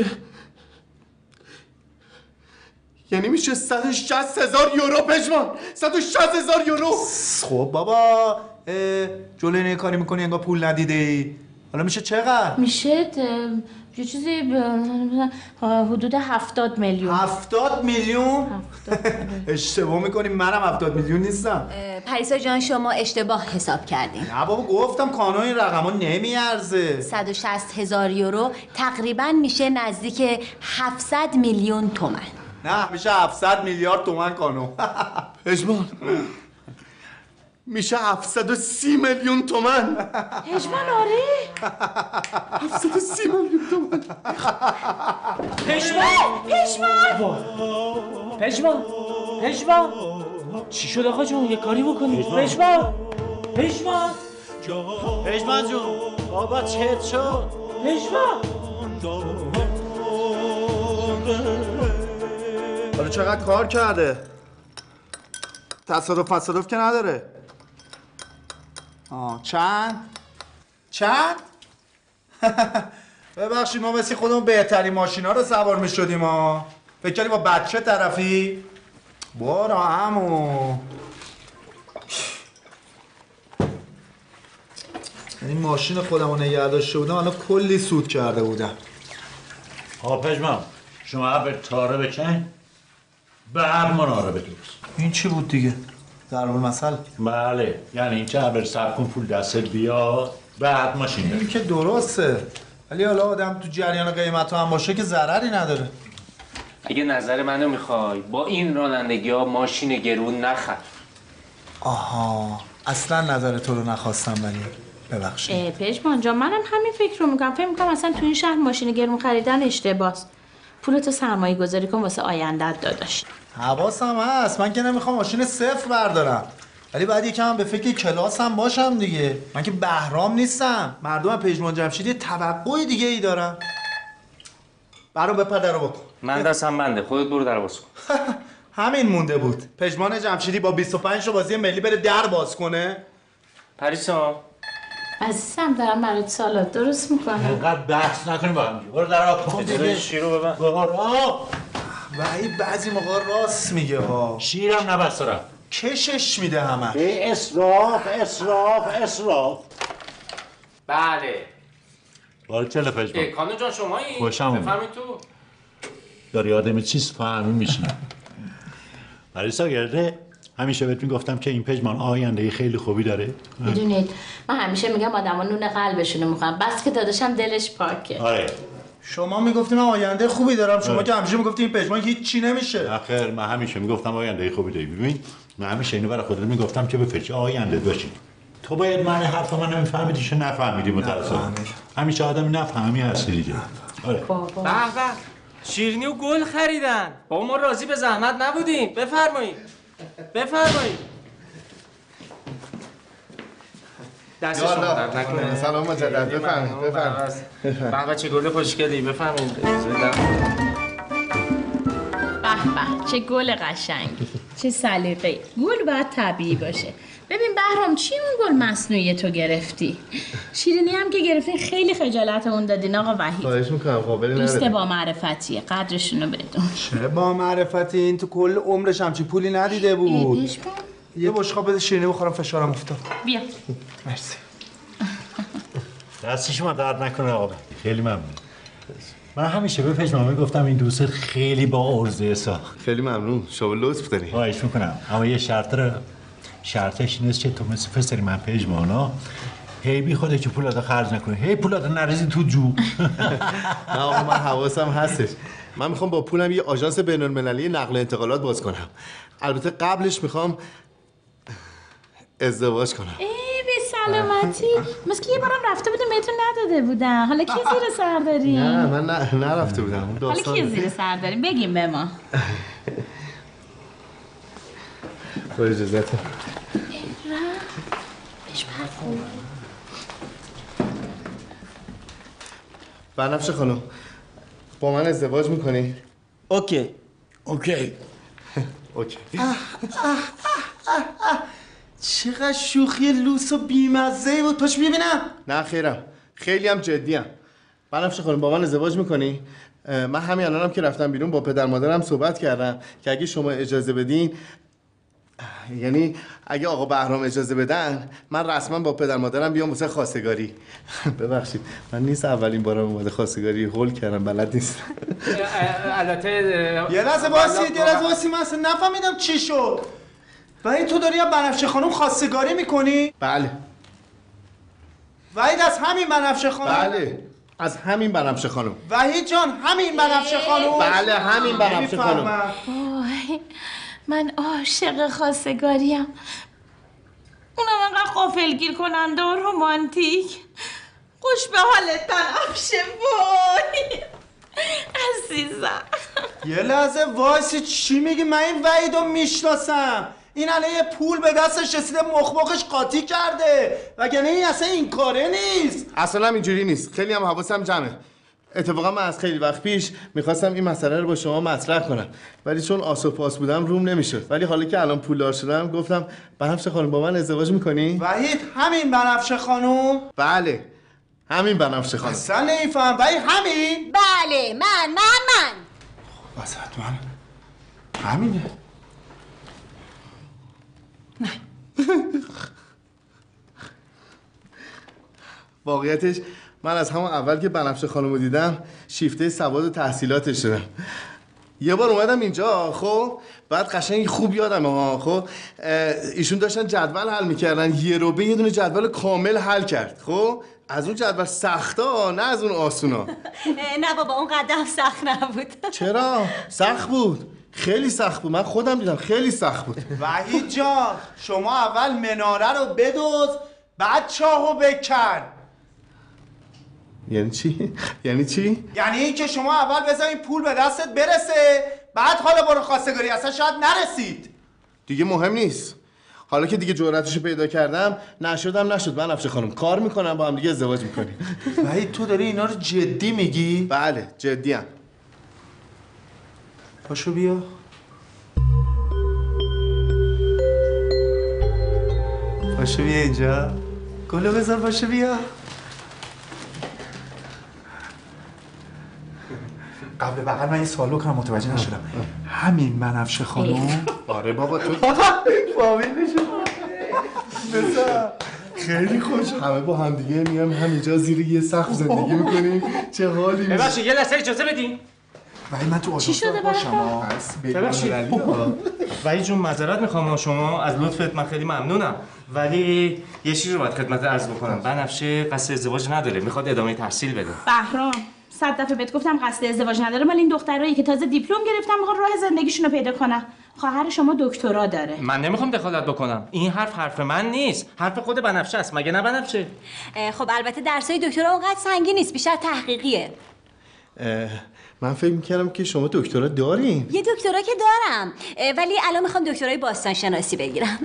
یعنی میشه صد و شصت هزار یورو پشمان. صد و شصت هزار یورو. خب بابا جلوی اینه کاری میکنی انگار پول ندیده ای. حالا میشه چقدر؟ میشه یه چیزی حدود هفتاد میلیون. هفتاد میلیون؟ اشتباه میکنی، منم هفتاد میلیون نیستم. پریسا جان شما اشتباه حساب کردین. نه بابا گفتم کانون این رقما نمیارزه. صد و شصت هزار یورو تقریبا میشه نزدیک هفتصد میلیون تومن. نه میشه هفتصد میلیارد تومن کانون. پژمان میشه هفتصد و سی میلیون تومن. پژمان آره هفتصد و سی میلیون تومن. پژمان پژمان پژمان پژمان چی شد آقا جون؟ یه کاری بکنی. پژمان پژمان پژمان جون بابا چت شد. پژمان حالا چقدر کار کرده؟ تصادف تصادف که نداره. آه چند؟ چند؟ ببخشید ما مثل خودمون بهترین ماشینا رو سوار می شدیم ها. فکر کردی با بچه طرفی؟ بارا همو یعنی ماشین خودم رو نگه داشته بودم الان کلی سود کرده بودم. ها پژمان شما به تاره بکن بعد مناره بدوز. این چی بود دیگه؟ ضرب المثل؟ بله یعنی این چه اول سب کن پول دستت بیاد بعد ماشین این که درسته ولی حالا آدم تو جریان قیمت هم باشه که ضرری نداره. اگه نظر منو میخوای با این رانندگی ها ماشین گرون نخر. آها اصلا نظر تو رو نخواستم ولی ببخشید. پژمان جان منم همین فکر رو میکنم. فکر میکنم اصلا تو این شهر ماشین گرون خریدن اشتباهه. پولتو سرمایه گذاری کن واسه آیندت داداش. حواسم هست، من که نمیخوام ماشین صفر بردارم ولی بعد یکم به فکر کلاسم باشم دیگه. من که بهرام نیستم. مردم پژمان جمشیدی توقع دیگه ای دارن. برو بپر درو بکن. من دستم بنده خودت برو در باز کن. همین مونده بود پژمان جمشیدی با بیست و پنج تا بازی ملی بره در باز کنه. پریسا عزیزم دارم برات سالاد درست میکنم. اینقدر بحث نکنیم با هم. برو در آب کن دیگه. شیرو ببن. برو ولی بعضی موقع راست میگه ها. شیرم نبسترم. کشش میده همه. به اسراف اسراف اسراف. بله. باره چله پژمان. کانو جان شمایی؟ خوشم بفهمید تو. داری آدم چیز فهمی میشین. پریسا گرده همیشه بهت میگفتم که این پژمان آینده خیلی خوبی داره. میدونید من همیشه میگم آدما نون قلبشونو میخوام بس که داداشم دلش پاکه. آره. شما میگفتی من آینده خوبی دارم شما که همیشه میگفتی این پژمان هیچ چی نمیشه. آخر من همیشه میگفتم آینده خوبی داری. ببین من همیشه اینو برای خودم میگفتم که به فکر آینده باشی. تو باید من حرف من نمیفهمیدی چه نفهمیدی متأسفانه. همیشه آدمی نفهمی هستی دیگه. آره. بابا به به شیرینی و گل خریدن. بابا ما راضی به زحمت نبودیم. بفرمایید. بفرمایید. دست شما درد نکنه. سلام مجدد بفرمایید بفرمایید. بابا چه گل خوشگلی بفرمایید. به به چه گل قشنگی. چه سلیقه‌ای. گل باید طبیعی باشه. ببین بهرام چی اون گل مصنوعی تو گرفتی؟ شیرینی هم که گرفتین خیلی خجالتمون دادین آقا وحید. خواهش میکنم قابلی نداره. دوست با معرفتیه قدرشونو بدون. چه با معرفتی این تو کل عمرش همچی پولی ندیده بود. یه بشقاب بده شیرینی بخورم فشارم افتاد. بیا. مرسی. دست شما درد نکنه آقا. خیلی ممنون. من همیشه به پژمان میگفتم این دوست خیلی با عرضه سا. خیلی ممنون. شما لطف داری. خواهش میکنم. اما یه شرط داره. شرطش اینه که تو مثل پسری من پژمانا هی بی خوده که پولادا خرج نکنی. هی پولادا نریزی تو جو. نه آقا من حواسم هستش. من میخوام با پولم یه آژانس بین‌المللی نقل و انتقالات باز کنم. البته قبلش میخوام ازدواج کنم. ای به سلامتی. مثل که یه بارم رفته بودیم بهتون نداده بودن. حالا کی زیر سر داری؟ نه من نه نرفته بودم. حالا کی زیر سر داری؟ بگیم به ما. با اجازت. بنفشه خانم با من ازدواج میکنی؟ اوکی اوکی اوکی. چقدر شوخی لوس و بیمزه‌ای بود. پاش ببینم. نه خیرم خیلی هم جدیم. بنفشه خانم با من ازدواج میکنی؟ من همین الانم که رفتم بیرون با پدر مادرم صحبت کردم که اگه شما اجازه بدین یعنی اگه آقا بهرام اجازه بدن من رسما با پدر مادرم بیام واسه خواستگاری. ببخشید من نیست اولین بارم اومده خواستگاری، هول کردم بلد نیست. البته یه لحظه واسید، یه لحظه واسید، من اصلا نفهمیدم چی شد. وحید تو داری از بنفشه خانم خواستگاری میکنی؟ بله. وحید از همین بنفشه خانم؟ بله از همین بنفشه خانم. وحید جان همین بنفشه خانم؟ بله همین بنفشه خانم. وای من عاشق خواستگاریم، اونم انقدر غافلگیر کننده و رومانتیک. خوش به حالت بنفشه. وای عزیزم. یه لحظه وایسی، چی میگی؟ من این وحیدو میشناسم. این الان یه پول به دستش رسیده مخمخش قاطی کرده، وگرنه این اصلا این کاره نیست. اصلا اینجوری نیست، خیلی هم حواسم جمعه. اتفاقا من از خیلی وقت پیش میخواستم این مسئله رو با شما مطرح کنم، ولی چون آس و پاس بودم روم نمیشد. ولی حالا که الان پولدار شدم گفتم بنفشه خانم با من ازدواج میکنی؟ وحید همین بنفشه خانم؟ بله همین بنفشه خانم. اصلا نمیفهم. وحید همین؟ بله من من من واسه من همینه. واقعیتش من از همون اول که بنفشه خانمو دیدم شیفته سواد و تحصیلاتش شدم. یه بار اومدم اینجا خب بعد قشنگ خوب یادمه ها خب ایشون داشتن جدول حل میکردن، یه روبه یه دونه جدول کامل حل کرد. خب از اون جدول سختا نه از اون آسونا. نه بابا اون قدم سخت نبود. چرا؟ سخت بود، خیلی سخت بود، من خودم دیدم خیلی سخت بود. وحید جان شما اول مناره رو بدوز بعد چاهو بکن. یعنی چی؟ یعنی چی؟ یعنی این که شما اول بذارین پول به دستت برسه بعد حالا برو خواستگاری. اصلا شاید نرسید. دیگه مهم نیست. حالا که دیگه جرأتشو پیدا کردم نشدم نشد. بنفشه خانم کار میکنم با هم دیگه ازدواج میکنیم. وحید تو داری اینا رو جدی میگی؟ بله جدی ام. پاشو بیا. پاشو بیا اینجا. گلو بذار پاشو بیا. قبل بغل من یه سوال بکنم متوجه نشدم. همین بنفشه خانم؟ آره بابا تو فامیل نشد. بسا خیلی خوش. همه با هم دیگه میام همینجا زیر یه سقف زندگی میکنیم. چه حالی. ببخشید یه لحظه اجازه بدین. ولی من تو آژانس باشم. ببخشید ولی جون معذرت میخوام شما از لطفت من خیلی ممنونم، ولی یه چیزی رو باید خدمت عرض بکنم. بنفشه قصد ازدواج نداره، میخواد ادامه تحصیل بده. بهرام صد دفعه بهت گفتم قصد ازدواج نداره، ولی این دخترایی که تازه دیپلم گرفتن میخوان راه زندگیشون رو پیدا کنن. خواهر شما دکترا داره. من نمیخوام دخالت بکنم، این حرف حرف من نیست، حرف خود بنفشه است. مگه نه بنفشه؟ خب البته درسای دکترا اونقدر سنگین نیست، بیشتر تحقیقیه. من فکر میکردم که شما دکترا دارین. یه دکترا که دارم ولی الان میخوام دکترای باستان شناسی بگیرم.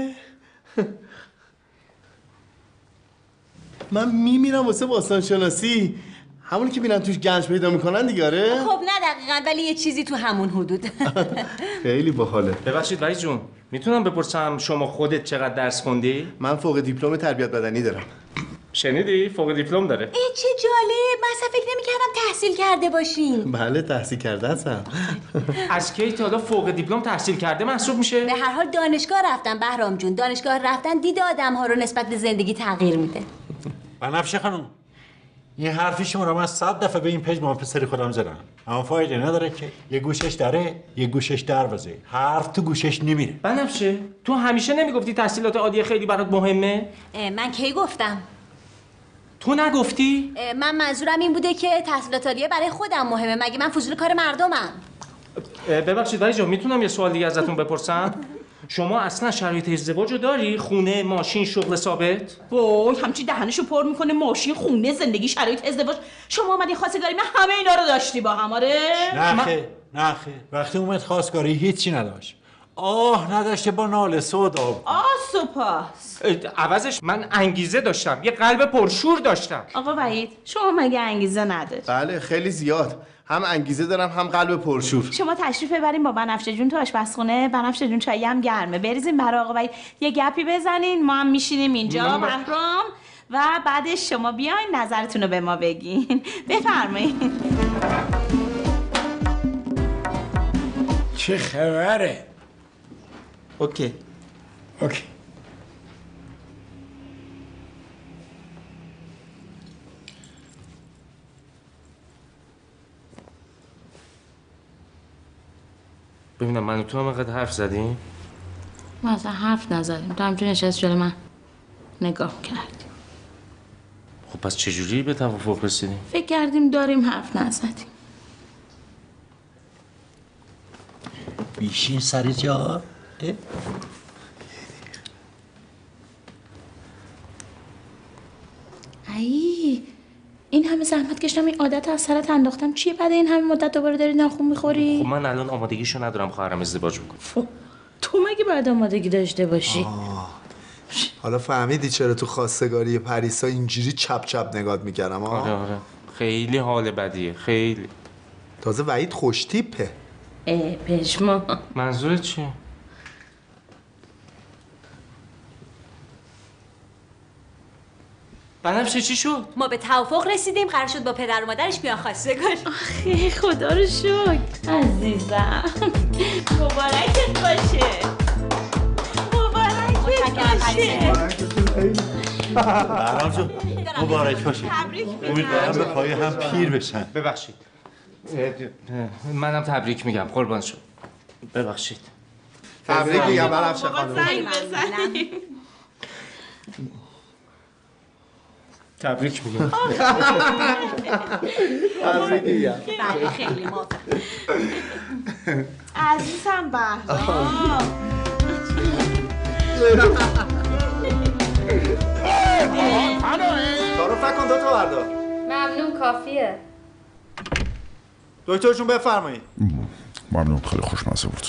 من میمیرم واسه باستان شناسی، همونی که بینن توش گنج پیدا میکنن دیگه. آره خب نه دقیقاً ولی یه چیزی تو همون حدود. خیلی باحاله. ببخشید وحید جون میتونم بپرسم شما خودت چقدر درس خوندی؟ من فوق دیپلم تربیت بدنی دارم. شنیدی؟ فوق دیپلم داره. ای چه جالب، من اصلا فکر نمی‌کردم تحصیل کرده باشین. بله تحصیل کرده هستم. از کی تا حالا فوق دیپلم تحصیل کرده محسوب میشه؟ به هر حال دانشگاه رفتم بهرام جون، دانشگاه رفتن دید آدم‌ها رو نسبت به زندگی تغییر میده. بنفشه خانم این حرفی شما رو من صد دفعه به این پیج ما پسری خودم زدم، اما فایده نداره که یه گوشش داره یه گوشش دروازه، حرف تو گوشش نمیره. بنفشه تو همیشه نمیگفتی تحصیلات عالیه خیلی برات مهمه؟ من کی گفتم؟ تو نگفتی؟ من منظورم این بوده که تحصیلات عالیه برای خودم مهمه، مگه من فضول کار مردمم؟ ببخشید ولی جان میتونم یه سوال دیگه ازتون بپرسم؟ شما اصلا شرایط ازدواجو داری؟ خونه، ماشین، شغل ثابت؟ وای همچی دهنشو پر میکنه، ماشین، خونه، زندگی، شرایط ازدواج. شما اومدی خواستگاری من همه اینا رو داشتی با هم. آره نه خیر نه خیر وقتی اومد خواستگاری هیچی نداشت، آه نداشته با ناله سودا. آس و پاس. عوضش من انگیزه داشتم، یه قلب پرشور داشتم. آقا وحید شما مگه انگیزه نداری؟ بله خیلی زیاد، هم انگیزه دارم هم قلب پرشور. شما تشریف ببرین با بنفشه جون تو آشپزخونه. بنفشه جون چایی هم گرمه، بریزین برای آقا وحید یه گپی بزنین، ما هم میشینیم اینجا بهرام و بعدش شما بیاین نظرتون رو به ما بگین. بفرمایید. چه خبره؟ اوکی اوکی. ببینم من و تو هم اینقدر حرف زدیم؟ ما اصلا حرف نزدیم، تو همچون نشست جلو من نگاه کردیم. خب پس چجوری به توافق رسیدیم؟ فکر کردیم داریم، حرف نزدیم. بیشین سر جا. ای این همه زحمت کشیدم این عادت از سرت انداختم، چیه بعد این همه مدت دوباره داری ناخون میخوری؟ خب من الان آمادگیشو ندارم خواهرم ازدواج بکنم. تو مگه بعد آمادگی داشته باشی؟ آه. حالا فهمیدی چرا تو خواستگاری پریسا اینجوری چپ چپ نگات میکردم؟ آره آره خیلی حال بدیه، خیلی. تازه وحید خوش تیپه. اه پشما. منظورت چیه؟ بنفشه چی شد؟ ما به توافق رسیدیم، قرار شد با پدر و مادرش بیان خواستگاری. آخه خدا رو شکر عزیزم. مبارکت باشه. مبارکت باشه. بهرام جون مبارک باشه. امیدوارم به پای هم پیر بشن. ببخشید. منم تبریک میگم قربان شد. ببخشید. تبریک میگم بنفشه خانم. تبریک میگم. تبریک میگم. خیلی موافقم. عزیزم بهرام. کارو فکر کن دو تا بردار. ممنون کافیه. دکتر جون بفرمایید. ممنون خیلی خوشمزه بود.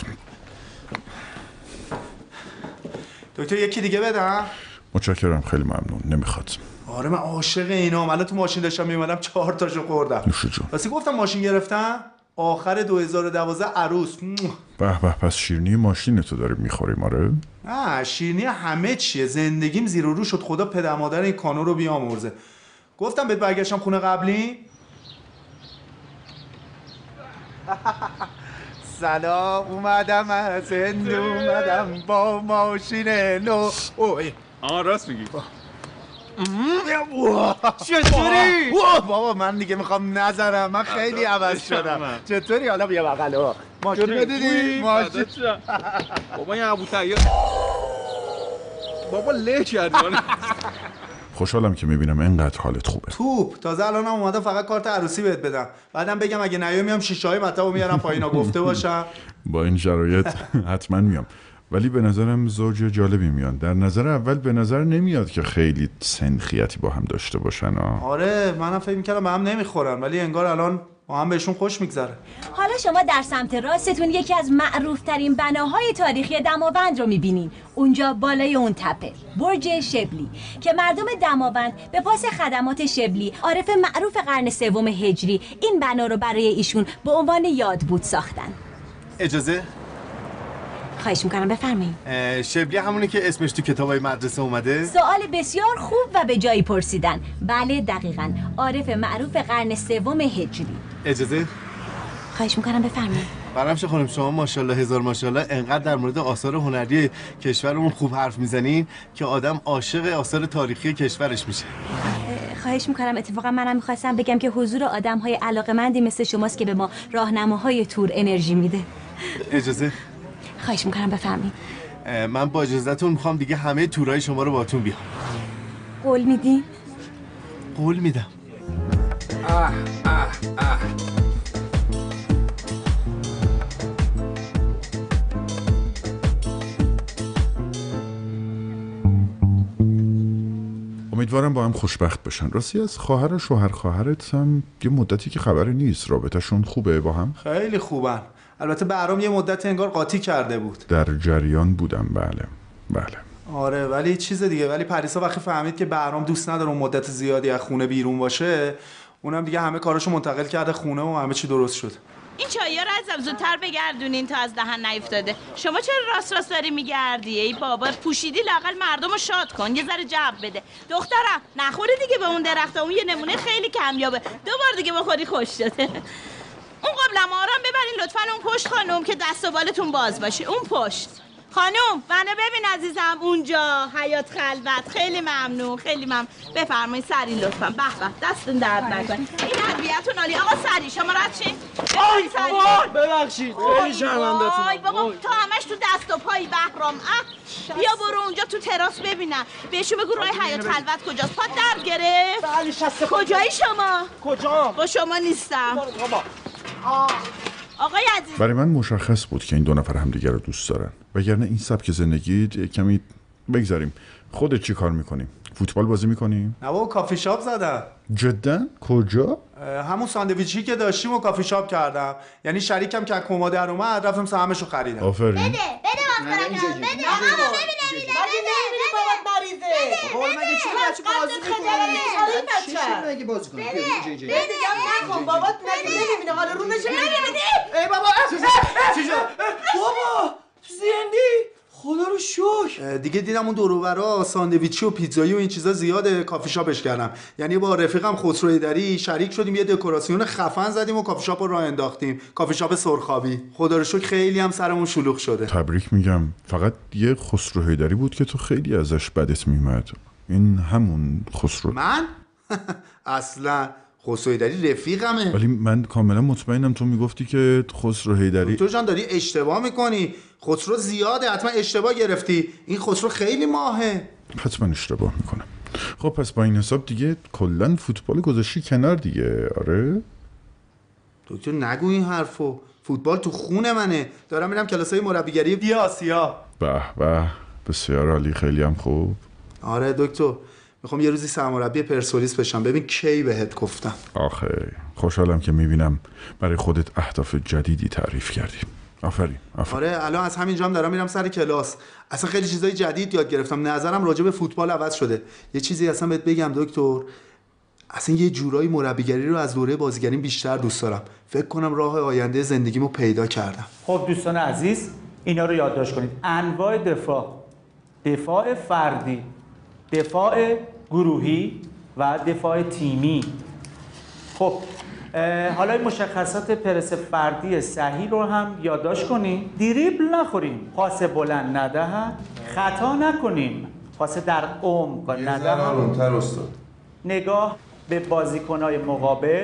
دکتر یکی دیگه بدم؟ متشکرم خیلی ممنون. نمیخواد. آره من عاشق اینام. الان تو ماشین داشتم میومدم چهار تاشو خوردم. نوش جون. واسه گفتم ماشین گرفتم آخر دو هزار و دوازده عروس. به به پس شیرینی ماشین تو داریم میخوریم آره؟ نه شیرینی همه چیه. زندگیم زیر و رو شد. خدا پدر مادر این کانو رو بیامرزه. گفتم بهت برگشتم خونه قبلی. سلام اومدم از هند اومدم با ماشین نو. اوه آه راست میگی. چطوری؟ بابا من دیگه میخوام نظرم. من خیلی عوض شدم. چطوری؟ حالا بیا بغل. ماشین بدیدی؟ ماشین بابا این ابو طیار بابا له کردی. خوشحالم که میبینم اینقدر حالت خوبه. توپ تازه الانم اومدم فقط کارت عروسی بهت بدم. بعدم بگم اگه نیام میام شیشه های مطبو میارم پایینا گفته باشم. با این شرایط حتما میام. ولی به نظرم زوج جالبی میان. در نظر اول به نظر نمیاد که خیلی سنخیتی با هم داشته باشن. آه. آره منم فکر میکردم به هم نمیخورن ولی انگار الان با هم بهشون خوش میگذره. حالا شما در سمت راستتون یکی از معروف ترین بناهای تاریخی دماوند رو میبینین. اونجا بالای اون تپه برج شبلی که مردم دماوند به پاس خدمات شبلی عارف معروف قرن سوم هجری این بنا رو برای ایشون به عنوان یادبود ساختن. اجازه؟ خواهش میکنم بفرمایید. شبلی همونی که اسمش تو کتابای مدرسه اومده؟ سوال بسیار خوب و به جایی پرسیدن. بله دقیقاً عارف معروف قرن سوم هجری. اجازه؟ خواهش میکنم بفرمایید. بنفشه خانم شما ماشاءالله هزار ماشاءالله انقدر در مورد آثار هنری کشورمون خوب حرف میزنین که آدم عاشق آثار تاریخی کشورش میشه. خواهش میکنم. اتفاقا منم میخواستم بگم که حضور آدم‌های علاقه‌مندی مثل شماست که به ما راهنماهای تور انرژی میده. اجازه؟ خواهش میکنم بفرمایید. من با اجازهتون میخوام دیگه همه تورای شما رو باتون بیام. قول میدی؟ قول میدم. اه اه اه امیدوارم با هم خوشبخت بشن. راستی از خواهر و شوهر خواهرت هم یه مدتی که خبری نیست. رابطهشون خوبه با هم؟ خیلی خوبن. البته بهرام یه مدت انگار قاطی کرده بود. در جریان بودم. بله بله. آره ولی چیز دیگه. ولی پریسا وقتی فهمید که بهرام دوست نداره اون مدت زیادی از خونه بیرون باشه اونم دیگه همه کاراشو منتقل کرده خونه و همه چی درست شد. این چایی‌ها رو ازم زودتر بگردونین تا از دهن نیفتاده. شما چرا راست راست داری میگردی؟ ای بابا پوشیدی لااقل مردم رو شاد کن. یه ذره جواب بده. دخترم نخوری دیگه به اون درخت. اون یه نمونه خیلی کمیابه. دو بار دیگه بخوری خوش شده. اون قابلمه‌ها رو ببرین لطفاً اون پشت خانم که دست و بالتون باز باشه. اون پشت. خانوم منو ببین عزیزم اونجا حیات خلوت. خیلی ممنون خیلی ممنون. بفرمایید سری لطفا. به به دستتون درد نکنه. این ادویه‌تون عالی. آقا سری شما رد شین. آی وای ببخشید خیلی شرمنده‌تونم. آی بابا تو همش تو دست و پایی بهرام. اه بیا برو اونجا تو تراس ببینم. بهشون بگو راه حیات خلوت کجاست. پات درد گرفت؟ بله شصت. کجایی شما؟ کجا؟ با شما نیستم. آقای عزیز برای من مشخص بود که این دو نفر همدیگر رو دوست دارن، وگرنه این سبک زندگی کمی بگذاریم. خودت چی کار میکنی؟ فوتبال بازی میکنی؟ نه بابا کافی شاپ زدم. جدا؟ کجا؟ همون ساندویچی که داشتیم و کافی شاپ کردم. یعنی شریکم که کمد در اومد رفتم سهمشو خریدم. آفرین. بده بده واسه بده. آقا ببینم بده بابا مریضه. بابا مگه چی بچه بازی میکنه؟ چی شده مگه بازی کنه؟ بده بده نکن بابات نمیبینه حالا رو نشه نمیبینی. ای بابا چی شد؟ بابا زندی خدا رو شکر. دیگه دیدم اون دور و برا ساندویچی و پیتزایی و این چیزا زیاده، کافی شاپش کردم. یعنی با رفیقم خسرو ایدری شریک شدیم یه دکوراسیون خفن زدیم و کافی شاپ رو راه انداختیم. کافی شاپ سرخابی. خدا رو شکر خیلی هم سرمون شلوغ شده. تبریک میگم. فقط یه خسرو ایدری بود که تو خیلی ازش بدت میومد. این همون خسرو؟ من اصلا خسرو ایدری رفیقمه. ولی من کاملا مطمئنم تو میگفتی که خسرو ایدری. تو جان داری اشتباه میکنی. خسرو زیاده، حتما اشتباه گرفتی. این خسرو خیلی ماهه. حتما اشتباه میکنم. خب پس با این حساب دیگه کلا فوتبال گذاشتی کنار دیگه. آره دکتر نگو این حرفو. فوتبال تو خون منه. دارم میرم کلاسای مربیگری بی آسیا. به به بسیار عالی. خیلی هم خوب. آره دکتر میخوام یه روزی سرمربی پرسپولیس بشم. ببین کی بهت گفتم. آخه خوشحالم که میبینم برای خودت اهداف جدیدی تعریف کردی. آفرین آفرین. آره الان از همینجا هم دارم میرم سر کلاس. اصلا خیلی چیزای جدید یاد گرفتم. نظرم راجع به فوتبال عوض شده. یه چیزی اصلا بهت بگم دکتر، اصلا یه جورایی مربیگری رو از دوره بازیگریم بیشتر دوست دارم. فکر کنم راه آینده زندگیمو پیدا کردم. خب دوستان عزیز اینا رو یادداشت کنید. انواع دفاع: دفاع فردی، دفاع گروهی و دفاع تیمی. خب حالا این مشخصات پرس فردی صحیح رو هم یادداشت کنیم. دریبل نخوریم، پاس بلند ندهد، خطا نکنیم، پاس در عمق ندهد، نگاه به بازیکن‌های مقابل،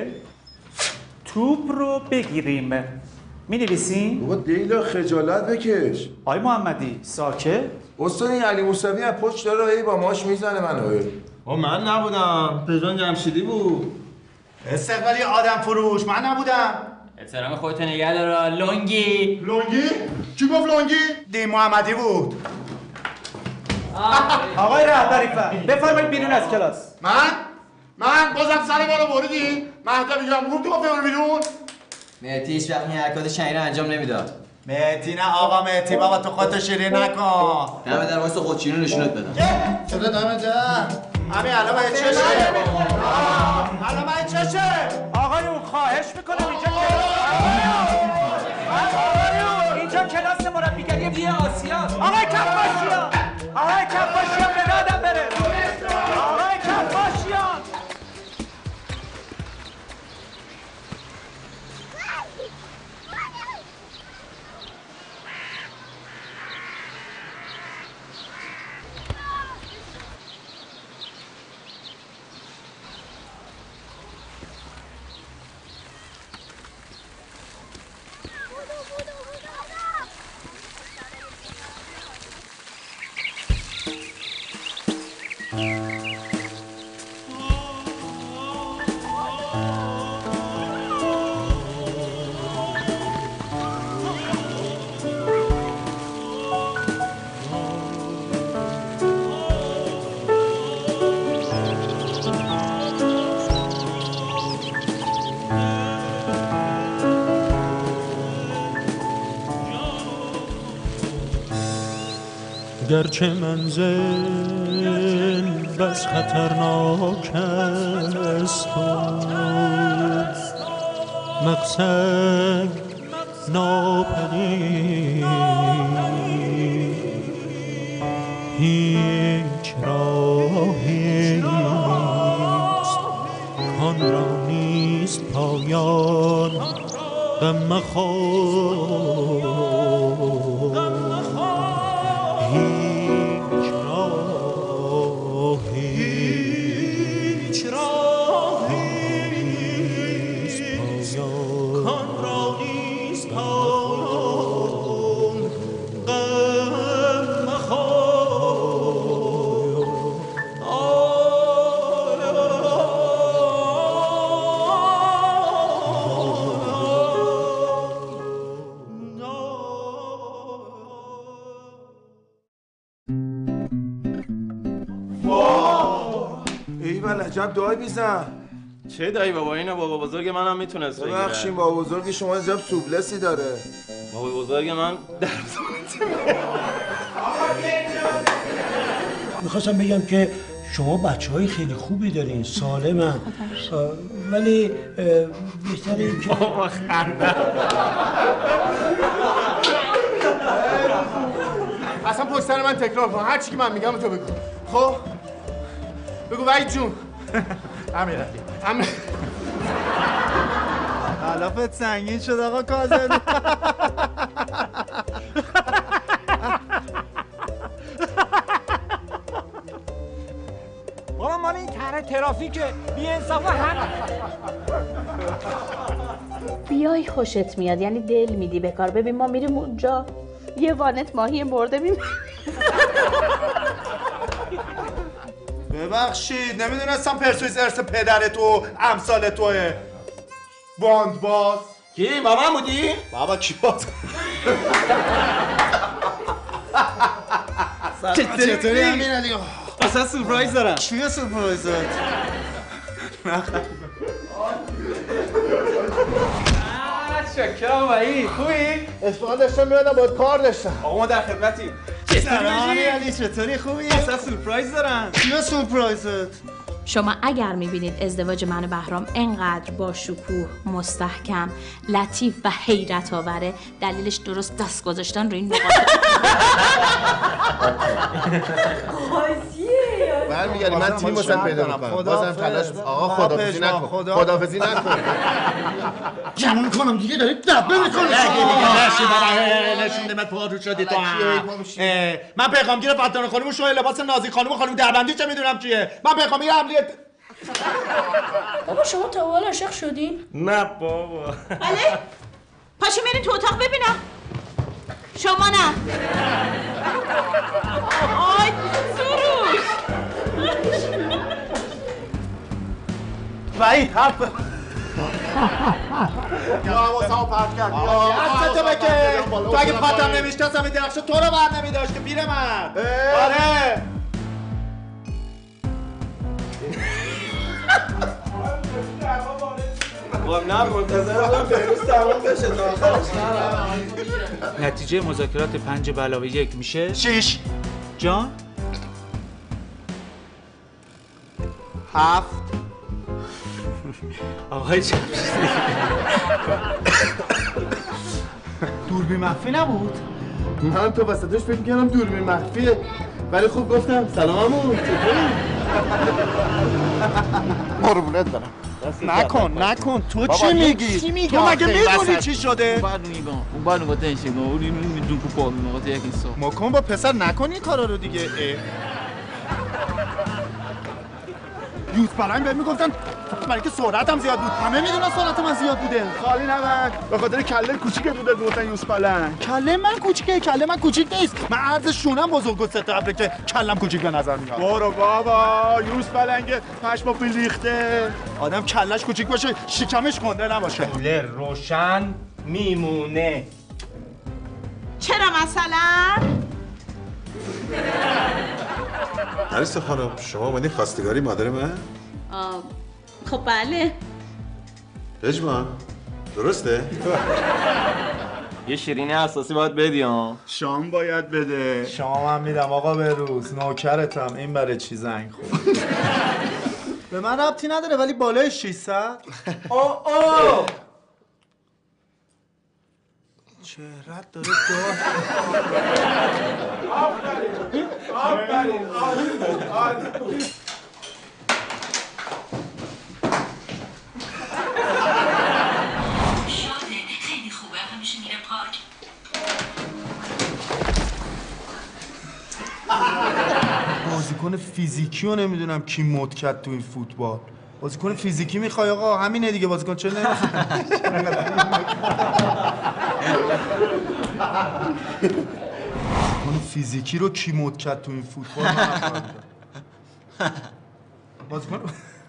توپ رو بگیریم. می نویسیم؟ بابا دیلا خجالت بکش. آی محمدی ساکت. استاد این علی موسوی از پشت داره ای با ماش میزنه منو. با من نبودم، پژمان جمشیدی بود. استقبالی آدم فروش من نبودم. احترام خودت نگه دار. لنگی لنگی؟ کی گفت لنگی؟ دی محمدی بود. آقای رهبری فرد بفرمایید بیرون از کلاس. من؟ من بازم سر ما رو بریدی؟ مهدوی جان گفت تو گفت بیرون؟ مهدی هیچ وقت این حرکات شهری رو انجام نمیداد. مهدی نه آقا مهدی بابا تو خودتو شیرین نکن. دمه در واسه خودشینو نشونت بدم. چرا دمه جان؟ همین الان باید چشه؟ الان باید چشه؟ آقایون خواهش میکنم اینجا اینجا کلاس مربیگری بی آسیاست. آقای کفاشیان آقای کفاشیان به دادم بره. آقای کفاشیان گرچه منزل بس خطرناک است مقصد ناپدید هیچ راهی نیست کان را نیست پایان غم مخور عجب دعای بیزن. چه دایی بابا؟ اینو بابا بزرگ منم میتونست بگیره. ببخشید بابا بزرگ شما عجب سوبلسی داره. بابا بزرگ من در میخواستم بگم که شما بچه های خیلی خوبی دارین، سالمن، ولی بهتره این که بابا خنده اصلا پشت سر من تکرار کن، هر چی که من میگم تو بگو. خب بگو وحید جون. امیرعلی امیر خلافت سنگین شد آقا کاظمی. بابا مال این طرح ترافیکه بی انصافا هم بیای خوشت میاد، یعنی دل میدی به کار. ببین ما میریم اونجا یه وانت ماهی مرده می‌بینیم. ببخشید نمیدونستم پرسویز ارث پدر تو امثال توه. باند باز کی؟ بابا بودی؟ بابا کی باز؟ چطوری امیرعلی؟ اصلا سورپرایز دارم. چیه سورپرایزت؟ شکرم وحید، خوبی؟ اتفاقا داشتم میادم باید کار داشتم. آقا ما در خدمتیم. چطوری امیرعلی؟ چطوری خوبی؟ اصلا سورپرایز دارم. چیه سورپرایزت؟ شما اگر میبینید ازدواج من و بهرام انقدر با شکوه، مستحکم، لطیف و حیرت آوره، دلیلش درست دست گذاشتن روی این نقاط. برمیگردی من تیم واسه پیدا میکنم. بازم تلاش آقا خدافظی نکن. خدافظی نکن. جمعون کنم دیگه داری دبه میکنی. دیگه نشی بابا نشونده من پارو شدی تو. من پیغامگیر فتانه خانم شوی لباس نازی خانم خانم دربندی چه میدونم چیه. من پیغامگیر عملیات. بابا شما تا حالا عاشق شدین؟ نه بابا. بله؟ پاشو برین تو اتاق ببینم. شما نه. آی سروش. وحید حرف یا حواسمو پرت کرد. دستتو بکش. تو اگه پاتم نمیشناسم این درخشو تو رو بر نمیداشت که پیر من. آره. خب نه منتظر بودم فیروز تمام بشه تا آخرش. نتیجه مذاکرات پنج به علاوه یک میشه شیش. جان هفت. آقای جمشیدی دوربین مخفی نبود؟ من تو وسطش فکر می‌کردم دوربین مخفیه، ولی خوب گفتم سلام عمو. قربونت برم. نکن نکن تو چی میگی؟ چی میگی؟ تو مگه میدونی چی شده؟ اون بار نگاه تنشه گو اون میدون کو پا نگاه یک حساب مکن با پسر نکن این کارا رو دیگه. یوز برای بهم میگفتن برای که سرعتم زیاد بود. همه میدونن سرعت من زیاد بوده. خالی نبند به خاطر کله کوچیکت بوده گفتن یوز پلنگ. کله من کوچیکه؟ کله من کوچیک نیست. من عرض شونم بزرگ و سه ابره که کلم کوچیک به نظر میاد. برو بابا یوز پلنگ پشمو ریخته. آدم کلش کوچیک باشه شکمش کنده نباشه. کولر روشن میمونه. چرا مثلا؟ عروس خانم شما اومدین خواستگاری مادر من؟ آه، خب بله. پژمان درسته؟ یه شیرینی اساسی باید بدی ها. شام باید بده. شام هم میدم آقا بروز. نوکرتم. این برای چی زنگ خورد؟ به من ربطی نداره ولی بالای ششصد. اوه اوه چهرت داره دار. آفرین آفرین. خیلی خوبه همیشه میره پارک. بازیکن فیزیکی رو نمیدونم کی مد کرد تو این فوتبال. بازیکن فیزیکی میخوای آقا همینه دیگه. بازیکن چه نمیخوای؟ بازیکن فیزیکی رو کی مد کرد تو این فوتبال؟ بازیکن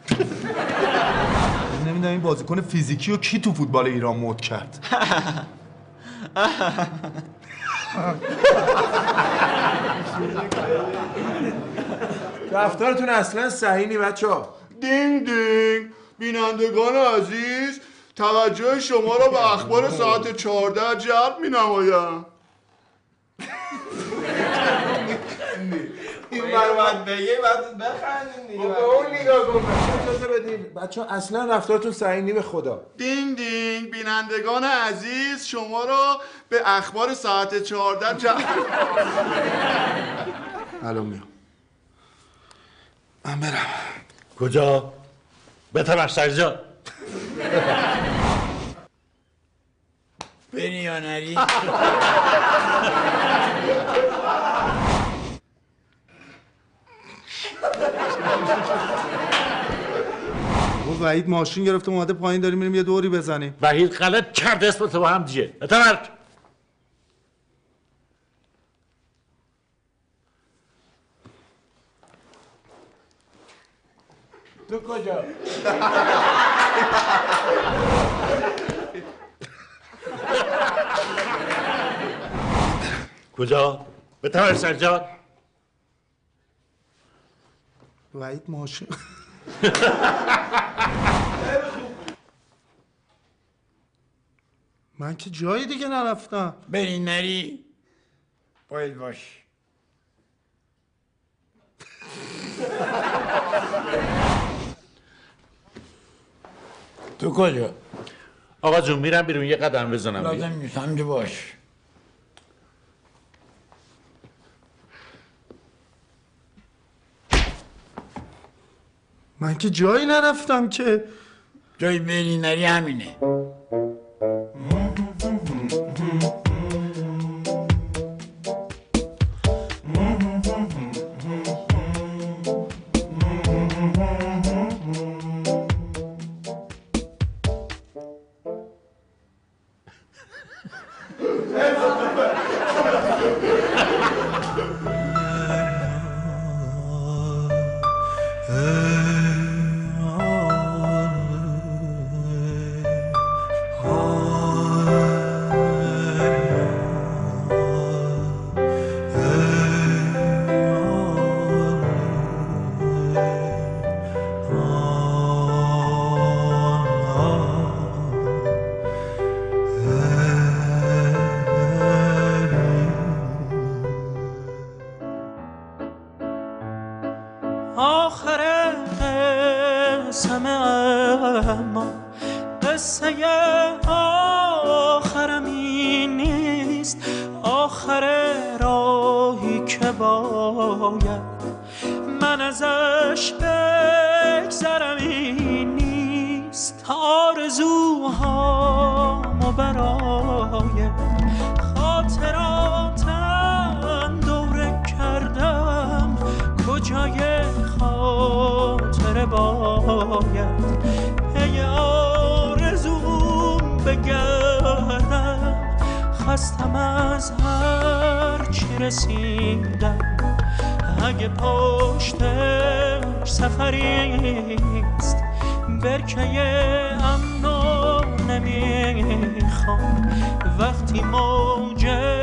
نمیدونم این بازیکن فیزیکی رو کی تو فوتبال ایران مد کرد. رفتارتون اصلا صحیح نی بچه‌ها. دینگ دینگ. بینندگان عزیز، توجه شما را به اخبار ساعت چهارده جلب می نمایم. این برمت بگه بعد بخندیم دیگه. به اون نگاه کن. اجازه بدین بچه ها اصلا رفتارتون صحیح نی به خدا. دینگ دینگ. بینندگان عزیز، شما را به اخبار ساعت چهارده جلب. الان میام. من برم. کجا؟ به تمشتر جان. بری یا نری؟ وحید ماشین گرفته اومده پایین، داریم میریم یه دوری بزنیم. وحید غلط کرد اسم تو با هم دیگه. اتمرد. تو کجا؟ کجا؟ به تمر سرجان. وحید ماشین. من که جایی دیگه نرفتم. بری نری باید باش. تو کجا؟ آقا جون میرم بیرون یه قدم بزنم. لازم نیست همینجا باش. من که جایی نرفتم که. جایی بری نری همینه. خستم از هر چی رسیدم. اگه پشتش سفریست برکه امنو نمیخوام. وقتی موج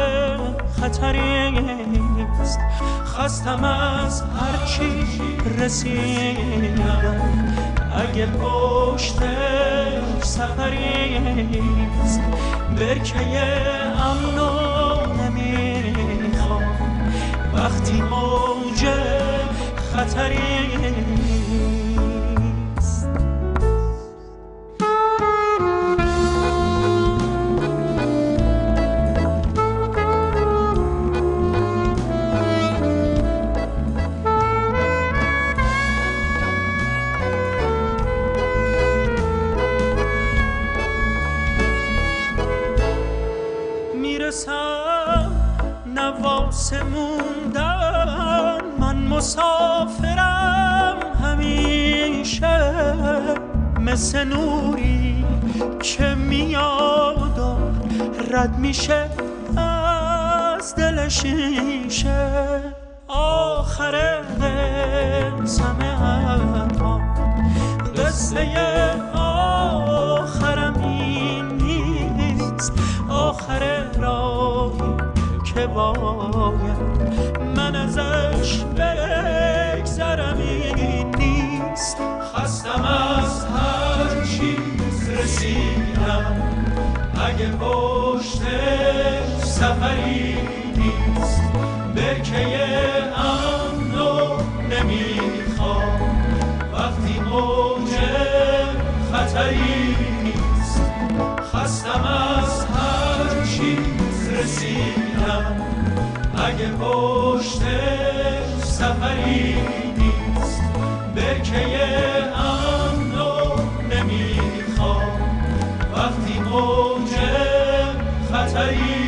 خطریست خستم از هر چی رسیدم. اگه پشتش سفریست برکه امنو نمیخوام. وقتی موج خطریست. نواسه موندن من مسافرم همیشه، مثل نوری که میاد و رد میشه از دل شیشه. آخر قسم حرفا قصه آخرم این نیست. آخر راهی که باید من ازش بگذرم این نیست. رسیدم اگه پشتش سفری نیست برکه امنو نمیخوام وقتی موج خطری نیست خستم از هر چیز رسیدم اگه پشتش سفری نیست برکه امنو نمیخوام وقتی موج خطری